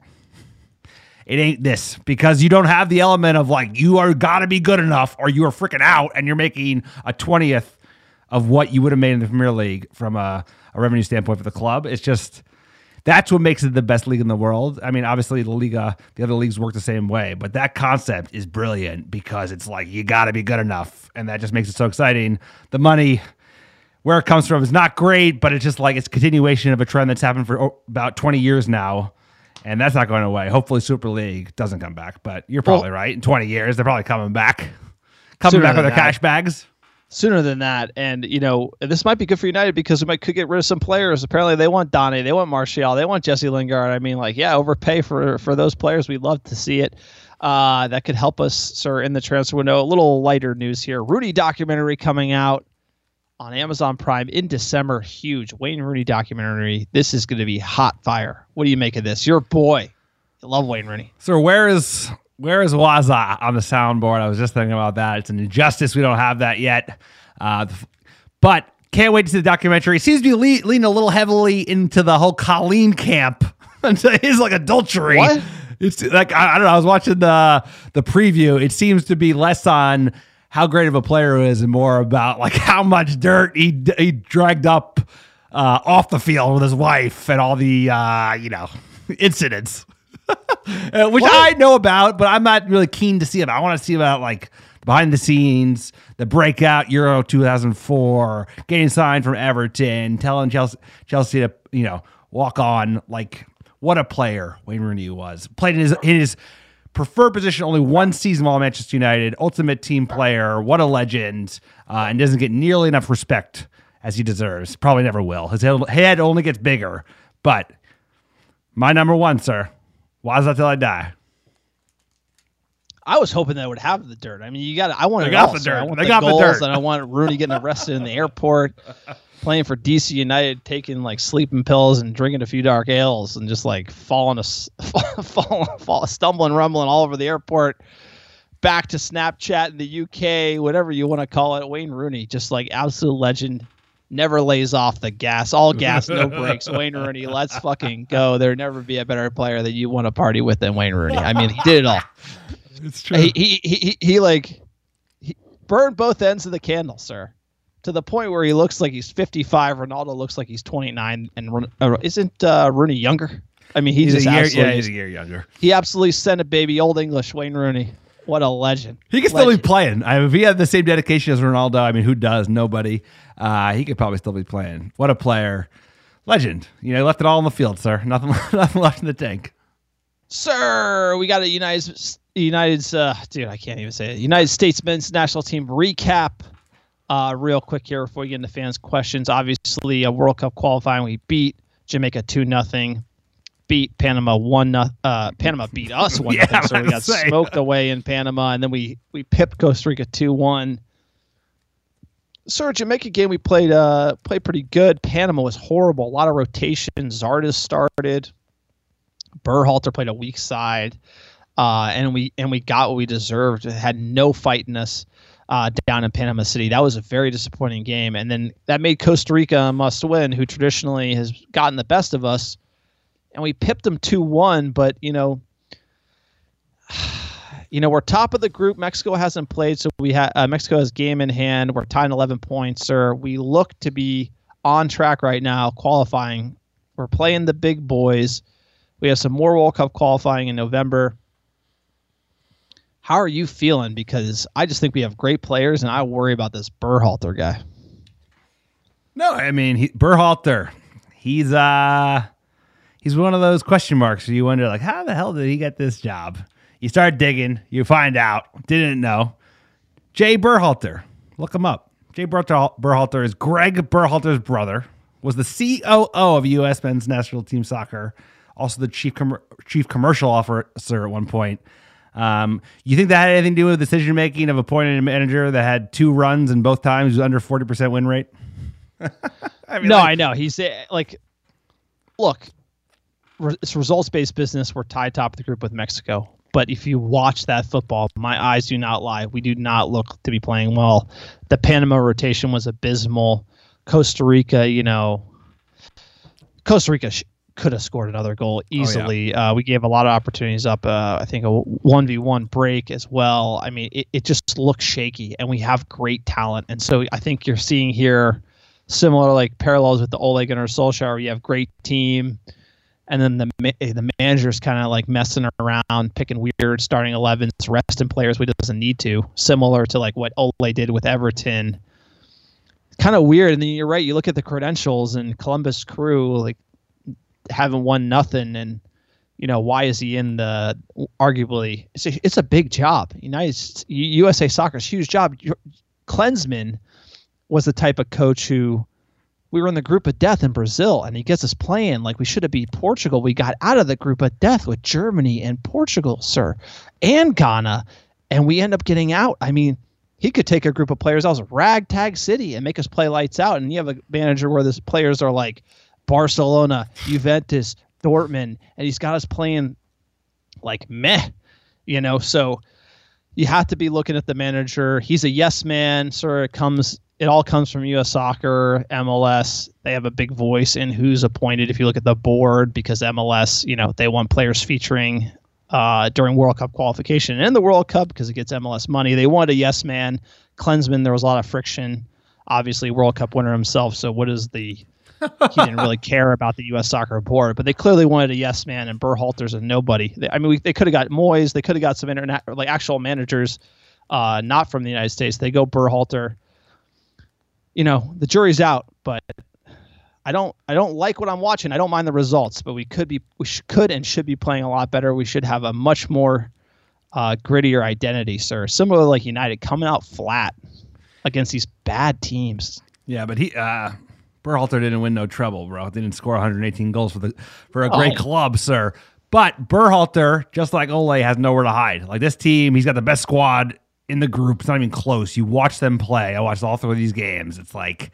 it ain't this, because you don't have the element of like, you are got to be good enough or you are freaking out and you're making a twentieth of what you would have made in the Premier League from a, a revenue standpoint for the club. It's just, that's what makes it the best league in the world. I mean, obviously the Liga, the other leagues work the same way, but that concept is brilliant because it's like, you got to be good enough. And that just makes it so exciting. The money, where it comes from, is not great, but it's just like, it's a continuation of a trend that's happened for about twenty years now. And that's not going away. Hopefully Super League doesn't come back, but you're probably well, right. In twenty years, they're probably coming back, coming back with their that. cash bags. Sooner than that. And, you know, this might be good for United because we might could get rid of some players. Apparently they want Donny, they want Martial, they want Jesse Lingard. I mean, like, yeah, overpay for, for those players. We'd love to see it. Uh, that could help us, sir, in the transfer window. A little lighter news here. Rooney documentary coming out on Amazon Prime in December. Huge Wayne Rooney documentary. This is going to be hot fire. What do you make of this? Your boy. You love Wayne Rooney. Sir, where is... Where is Waza on the soundboard? I was just thinking about that. It's an injustice we don't have that yet. Uh, but can't wait to see the documentary. It seems to be le- leaning a little heavily into the whole Colleen camp, into his like adultery. What? It's like, I, I don't know. I was watching the the preview. It seems to be less on how great of a player he is and more about like how much dirt he he dragged up uh, off the field with his wife and all the uh, you know incidents. uh, which what? I know about, but I'm not really keen to see about. I want to see about like behind the scenes, the breakout Euro two thousand four, getting signed from Everton, telling Chelsea, Chelsea to you know walk on. Like, what a player Wayne Rooney was. Played in his in his preferred position only one season while Manchester United. Ultimate team player. What a legend, uh, and doesn't get nearly enough respect as he deserves. Probably never will. His head only gets bigger. But my number one, sir. Waza till I die. I was hoping they would have the dirt. I mean, you got. I want they it got all. The So dirt. I want they the got goals, the dirt. and I want Rooney getting arrested in the airport, playing for D C United, taking like sleeping pills and drinking a few dark ales, and just like falling, a, falling, fall, stumbling, rumbling all over the airport. Back to Snapchat in the U K, whatever you want to call it. Wayne Rooney, just like absolute legend. Never lays off the gas. All gas, no brakes. Wayne Rooney, let's fucking go. There'll never be a better player that you want to party with than Wayne Rooney. I mean, he did it all. It's true. He he he, he, he like he burned both ends of the candle, sir. To the point where he looks like he's fifty-five. Ronaldo looks like he's twenty-nine. And uh, isn't uh, Rooney younger? I mean, he he's just a year, absolutely, yeah, he's a year younger. He absolutely sent a baby old English, Wayne Rooney. What a legend. He could legend. still be playing. I mean, if he had the same dedication as Ronaldo, I mean, who does? Nobody. Uh, he could probably still be playing. What a player. Legend. You know, he left it all on the field, sir. Nothing, nothing left in the tank. Sir, we got a United, United's, uh, dude, I can't even say it. United States men's national team recap uh, real quick here before we get into fans' questions. Obviously, a World Cup qualifying, we beat Jamaica two nothing. Beat Panama one. Uh, Panama beat us one. yeah, nothing, so we got say. smoked away in Panama, and then we we pipped Costa Rica two one. Sir, Jamaica game we played uh played pretty good. Panama was horrible. A lot of rotation. Zardes started. Berhalter played a weak side, uh, and we and we got what we deserved. It had no fight in us uh, down in Panama City. That was a very disappointing game, and then that made Costa Rica a must win, who traditionally has gotten the best of us. And we pipped them two one, but, you know, you know, we're top of the group. Mexico hasn't played, so we ha- uh, Mexico has game in hand. We're tied eleven points, sir. We look to be on track right now, qualifying. We're playing the big boys. We have some more World Cup qualifying in November. How are you feeling? Because I just think we have great players, and I worry about this Berhalter guy. No, I mean, he, Berhalter, he's... uh. He's one of those question marks where you wonder, like, how the hell did he get this job? You start digging, you find out, didn't know. Jay Berhalter, look him up. Jay Berhalter is Greg Berhalter's brother, was the C O O of U S men's national team soccer, also the chief com- chief commercial officer at one point. Um, you think that had anything to do with the decision making of appointing a manager that had two runs and both times was under forty percent win rate? I mean, no, like, I know. He's uh, like, look, re- it's results based business. We're tied top of the group with Mexico. But if you watch that football, my eyes do not lie. We do not look to be playing well. The Panama rotation was abysmal. Costa Rica, you know, Costa Rica sh- could have scored another goal easily. Oh, yeah. uh, we gave a lot of opportunities up. Uh, I think a one v one break as well. I mean, it, it just looks shaky, and we have great talent. And so I think you're seeing here similar like parallels with the Ole Gunnar Solskjaer, where you have great team, and then the the manager's kind of like messing around, picking weird starting elevens, resting players we doesn't need to, similar to like what Ole did with Everton. Kind of weird. And then you're right, you look at the credentials, and Columbus Crew like haven't won nothing, and you know, why is he in the arguably it's a, it's a big job. United U S A Soccer's huge job. Klinsmann was the type of coach who we were in the group of death in Brazil, and he gets us playing like we should have beat Portugal. We got out of the group of death with Germany and Portugal, sir, and Ghana, and we end up getting out. I mean, he could take a group of players that was a ragtag city and make us play lights out. And you have a manager where the players are like Barcelona, Juventus, Dortmund, and he's got us playing like meh, you know. So you have to be looking at the manager. He's a yes man, sir. It comes. It all comes from U S Soccer, M L S. They have a big voice in who's appointed. If you look at the board, because M L S, you know, they want players featuring uh, during World Cup qualification and the World Cup because it gets M L S money. They wanted a yes man. Klinsmann, there was a lot of friction. Obviously, World Cup winner himself. So what is the? He didn't really care about the U S Soccer board, but they clearly wanted a yes man. And Berhalter's a nobody. They, I mean, we, they could have got Moyes. They could have got some internet, like actual managers, uh, not from the United States. They go Berhalter. You know, the jury's out, but I don't I don't like what I'm watching. I don't mind the results, but we could be we sh- could and should be playing a lot better. We should have a much more uh, grittier identity, sir. Similar like United coming out flat against these bad teams. Yeah, but he uh, Berhalter didn't win no trouble, bro. They didn't score one hundred eighteen goals for the for a great oh. club, sir. But Berhalter, just like Ole, has nowhere to hide. Like this team, he's got the best squad in the group. It's not even close. You watch them play. I watched all three of these games. It's like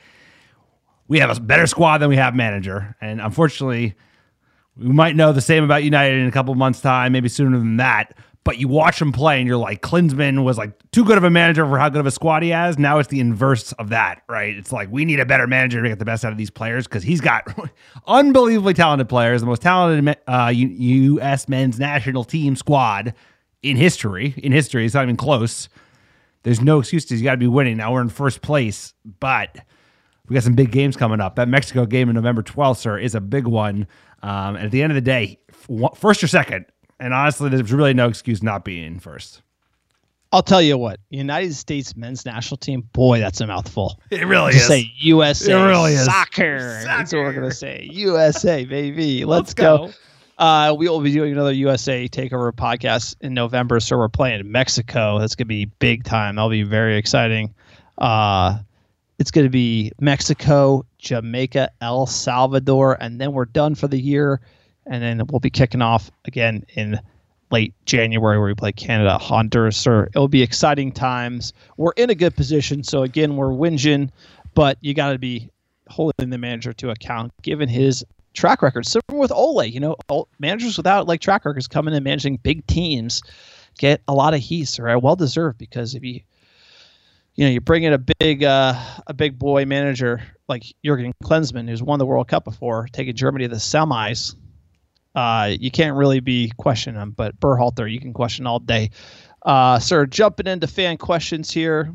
we have a better squad than we have manager. And unfortunately, we might know the same about United in a couple months' time, maybe sooner than that. But you watch them play and you're like, Klinsmann was like too good of a manager for how good of a squad he has. Now it's the inverse of that, right? It's like we need a better manager to get the best out of these players because he's got unbelievably talented players, the most talented uh, U S men's national team squad in history. In history, it's not even close. There's no excuses. You got to be winning. Now we're in first place, but we got some big games coming up. That Mexico game on November twelfth, sir, is a big one. Um, and at the end of the day, first or second, and honestly, there's really no excuse not being first. I'll tell you what, United States men's national team, boy, that's a mouthful. It really Just is. Say U S A it really is. Soccer. Soccer. That's what we're going to say. U S A, baby. Let's, Let's go. go. Uh, we will be doing another U S A Takeover podcast in November, so we're playing Mexico. That's going to be big time. That'll be very exciting. Uh, it's going to be Mexico, Jamaica, El Salvador, and then we're done for the year. And then we'll be kicking off again in late January where we play Canada, Honduras. Or it'll be exciting times. We're in a good position, so again, we're whinging, but you got to be holding the manager to account, given his track record. Similar with Ole, you know, managers without like track records coming and managing big teams get a lot of heat, right? Well deserved, because if you, you know, you bring in a big, uh, a big boy manager like Jurgen Klinsmann, who's won the World Cup before, taking Germany to the semis, uh, you can't really be questioning him. But Berhalter, you can question all day. Uh, sir, jumping into fan questions here.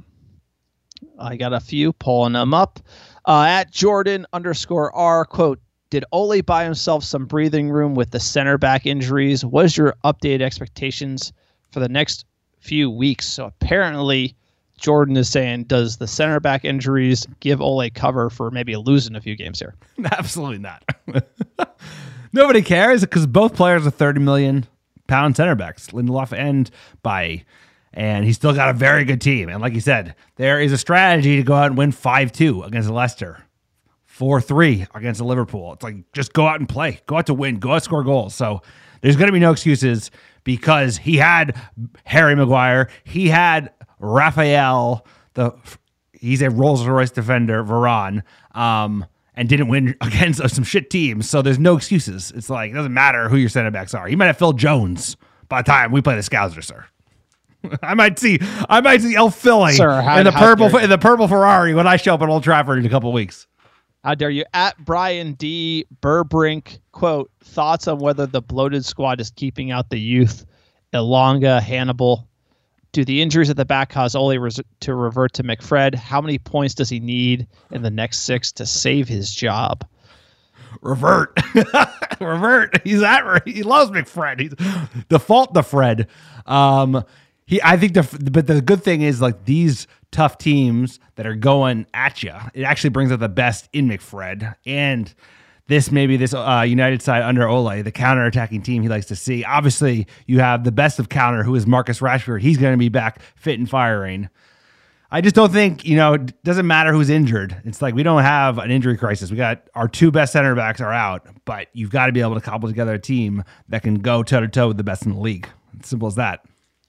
I got a few, pulling them up. Uh, at Jordan underscore R, quote, did Ole buy himself some breathing room with the center back injuries? What is your updated expectations for the next few weeks? So apparently Jordan is saying, does the center back injuries give Ole cover for maybe losing a few games here? Absolutely not. Nobody cares because both players are thirty million pound center backs, Lindelof and Bailly. And he's still got a very good team. And like you said, there is a strategy to go out and win five two against Leicester. four three against Liverpool. It's like, just go out and play. Go out to win. Go out score goals. So there's going to be no excuses because he had Harry Maguire. He had Raphael, the he's a Rolls-Royce defender, Varane, um, and didn't win against some shit teams. So there's no excuses. It's like, it doesn't matter who your center backs are. You might have Phil Jones by the time we play the Scouser, sir. I might see, I might see El Philly Sir, how- in the how purple, dare you. in the purple Ferrari when I show up at Old Trafford in a couple of weeks. How dare you? At Brian D. Burbrink, quote, thoughts on whether the bloated squad is keeping out the youth, Elonga, Hannibal. Do the injuries at the back cause Ole res- to revert to McFred? How many points does he need in the next six to save his job? Revert, revert. He's at. He loves McFred. He's default to Fred. Um, he. I think the. But the good thing is, like, these tough teams that are going at you, it actually brings out the best in McFred. And this maybe this uh, United side under Ole, the counter-attacking team he likes to see. Obviously, you have the best of counter, who is Marcus Rashford. He's going to be back fit and firing. I just don't think, you know, it doesn't matter who's injured. It's like we don't have an injury crisis. We got our two best center backs are out, but you've got to be able to cobble together a team that can go toe-to-toe with the best in the league. It's simple as that.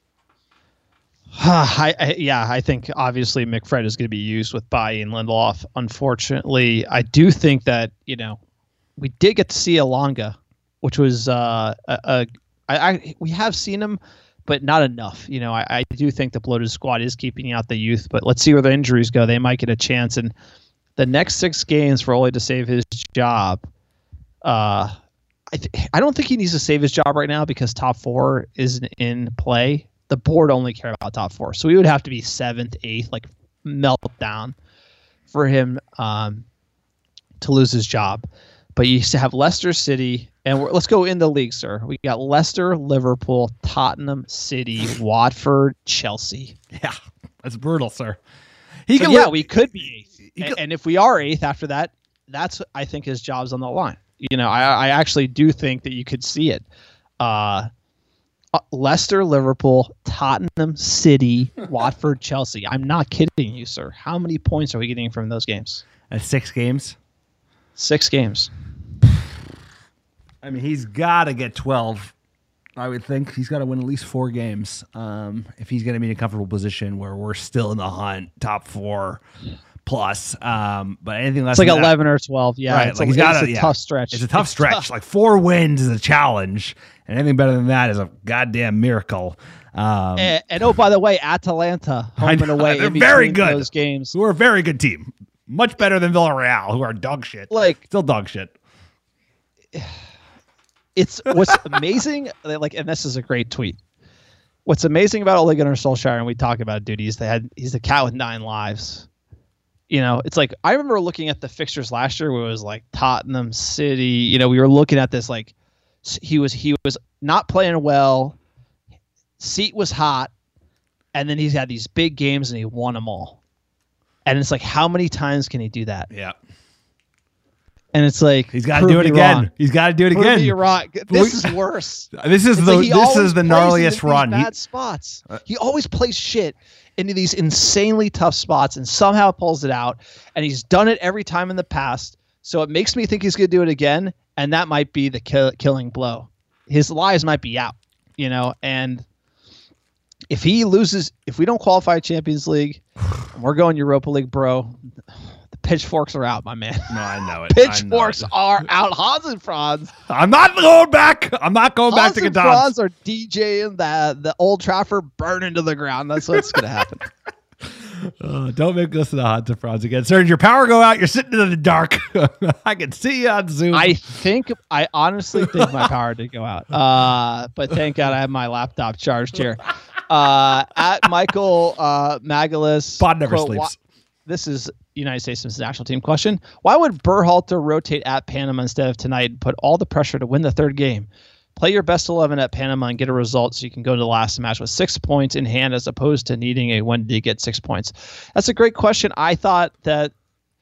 I, I, yeah, I think obviously McFred is going to be used with Bailly and Lindelof. Unfortunately, I do think that, you know, we did get to see Elonga, which was uh, a, a I, I we have seen him, but not enough. You know, I, I do think the bloated squad is keeping out the youth, but let's see where the injuries go. They might get a chance. And the next six games for Ole to save his job, uh, I th- I don't think he needs to save his job right now because top four isn't in play. The board only care about top four. So we would have to be seventh, eighth, like meltdown for him um, to lose his job. But you used to have Leicester City, and we're, let's go in the league, sir. We got Leicester, Liverpool, Tottenham, City, Watford, Chelsea. Yeah, that's brutal, sir. He So, can yeah, li- we could be eighth. He And, could- and if we are eighth after that, that's, I think, his job's on the line. You know, I, I actually do think that you could see it. Uh, uh, Leicester, Liverpool, Tottenham, City, Watford, Chelsea. I'm not kidding you, sir. How many points are we getting from those games? At six games. Six games. I mean, he's got to get twelve. I would think he's got to win at least four games um, if he's going to be in a comfortable position where we're still in the hunt, top four plus. Um, but anything less, It's like than that- eleven or twelve. Yeah, right? it's, Like a, he's got it's a yeah. tough stretch. It's a tough stretch. Like four wins is a challenge, and anything better than that is a goddamn miracle. Um, And, and oh, by the way, Atalanta home I and know, away they're in very between good. those games. who are a very good team, much better than Villarreal, who are dog shit. Like Still dog shit. it's what's amazing. Like, and this is a great tweet. What's amazing about Ole Gunnar Solskjaer, and we talk about it, dude, he's the head, he's the cat with nine lives. You know, it's like I remember looking at the fixtures last year where it was like Tottenham, City. You know, we were looking at this like he was he was not playing well. Seat was hot, and then he's had these big games and he won them all. And it's like, how many times can he do that? Yeah. And it's like He's got to prove do it me again. wrong. He's got to do it Prove again. me wrong. This is worse. This is It's the like he this always is the plays gnarliest into these run. He- Bad spots. He always plays shit into these insanely tough spots and somehow pulls it out. And he's done it every time in the past. So it makes me think he's going to do it again. And that might be the kill, killing blow. His lives might be out, you know. And if he loses, if we don't qualify Champions League, and we're going Europa League, bro, the pitchforks are out, my man. No, I know it. I know Pitchforks it. are out. Hans and Franz. I'm not going back. I'm not going back Hans to and Gdansk. Franz are DJing the the Old Trafford burning to the ground. That's what's gonna happen. Uh, don't make us to the Hans and Franz again. Sir, did your power go out? You're sitting in the dark. I can see you on Zoom. I think I honestly think my power did go out. Uh, but thank God I have my laptop charged here. Uh, at Michael uh, Magalis. Pod never quote, sleeps. "Why- This is United States national team question. Why would Berhalter rotate at Panama instead of tonight and put all the pressure to win the third game? Play your best eleven at Panama and get a result so you can go to the last match with six points in hand as opposed to needing a when do you get six points. That's a great question. I thought that,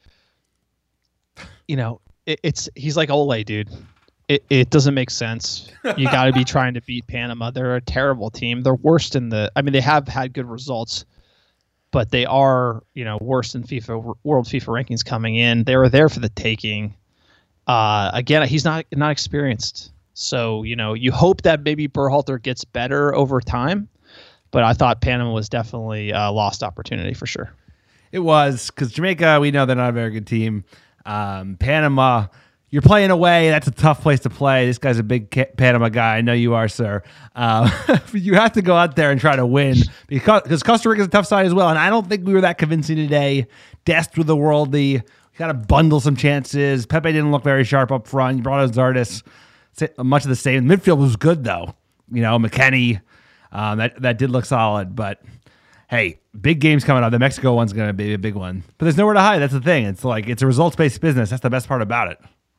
you know, it, it's he's like Ole, dude. It, it doesn't make sense. You got to be trying to beat Panama. They're a terrible team. They're worst in the – I mean, they have had good results. but they are, you know, worse than FIFA World FIFA rankings coming in. They were there for the taking. Uh, again, he's not not experienced, so you know you hope that maybe Berhalter gets better over time. But I thought Panama was definitely a lost opportunity for sure. It was, because Jamaica, we know they're not a very good team. Um, Panama, you're playing away. That's a tough place to play. This guy's a big ca- Panama guy. I know you are, sir. Uh, you have to go out there and try to win, because, because Costa Rica's a tough side as well. And I don't think we were that convincing today. Dest with the worldie. We got to bundle some chances. Pepe didn't look very sharp up front. You brought in Zardes. Much of the same. Midfield was good, though. You know, McKennie. Um, that that did look solid, but hey, big games coming up. The Mexico one's going to be a big one, but there's nowhere to hide. That's the thing. It's like it's a results-based business. That's the best part about it.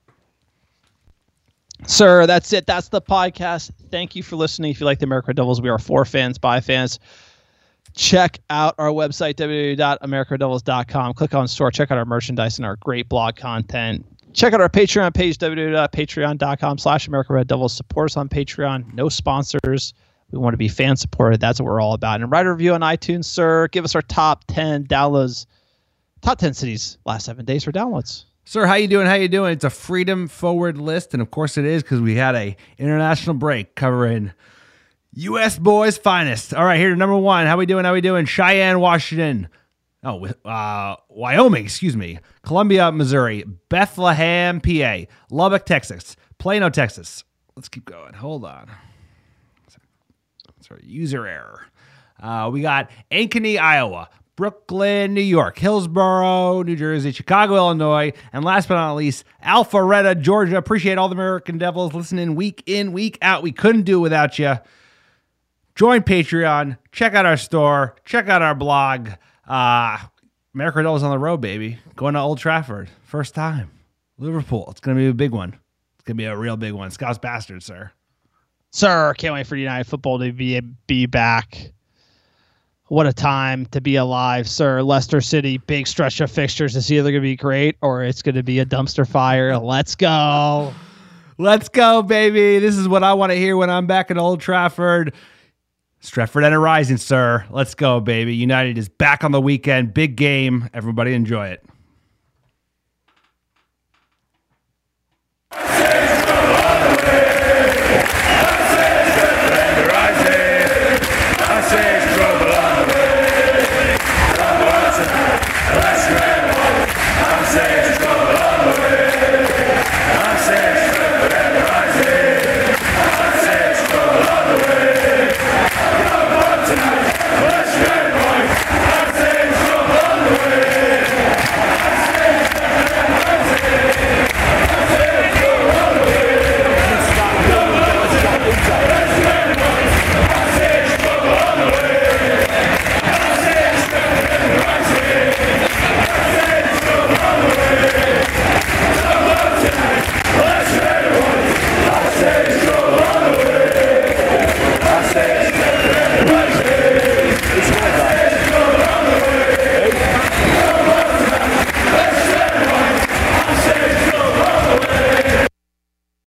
Sir, that's it. That's the podcast. Thank you for listening. If you like the America Red Devils, we are for fans, by fans. Check out our website, w w w dot america red devils dot com. Click on store. Check out our merchandise and our great blog content. Check out our Patreon page, w w w dot patreon dot com slash America Red Devils. Support us on Patreon. No sponsors. We want to be fan supported. That's what we're all about. And write a review on iTunes, sir. Give us our top ten downloads, top ten cities last seven days for downloads. Sir, how you doing? How you doing? It's a freedom forward list, and of course it is, because we had a international break covering U S boys finest. All right, here to number one. How we doing? How we doing? Cheyenne, Washington. Oh, uh, Wyoming, excuse me. Columbia, Missouri. Bethlehem, P A. Lubbock, Texas. Plano, Texas. Let's keep going. Hold on. Sorry, user error. Uh, we got Ankeny, Iowa, Brooklyn, New York, Hillsborough, New Jersey, Chicago, Illinois, and last but not least, Alpharetta, Georgia. Appreciate all the American Devils listening week in, week out. We couldn't do it without you. Join Patreon. Check out our store. Check out our blog. Uh, America Devils on the road, baby. Going to Old Trafford. First time. Liverpool. It's going to be a big one. It's going to be a real big one. Scouse Bastards, sir. Sir, can't wait for United football to be be back. What a time to be alive, sir. Leicester City, big stretch of fixtures. It's either going to be great or it's going to be a dumpster fire. Let's go. Let's go, baby. This is what I want to hear when I'm back at Old Trafford. Stretford and Rising, sir. Let's go, baby. United is back on the weekend. Big game. Everybody enjoy it.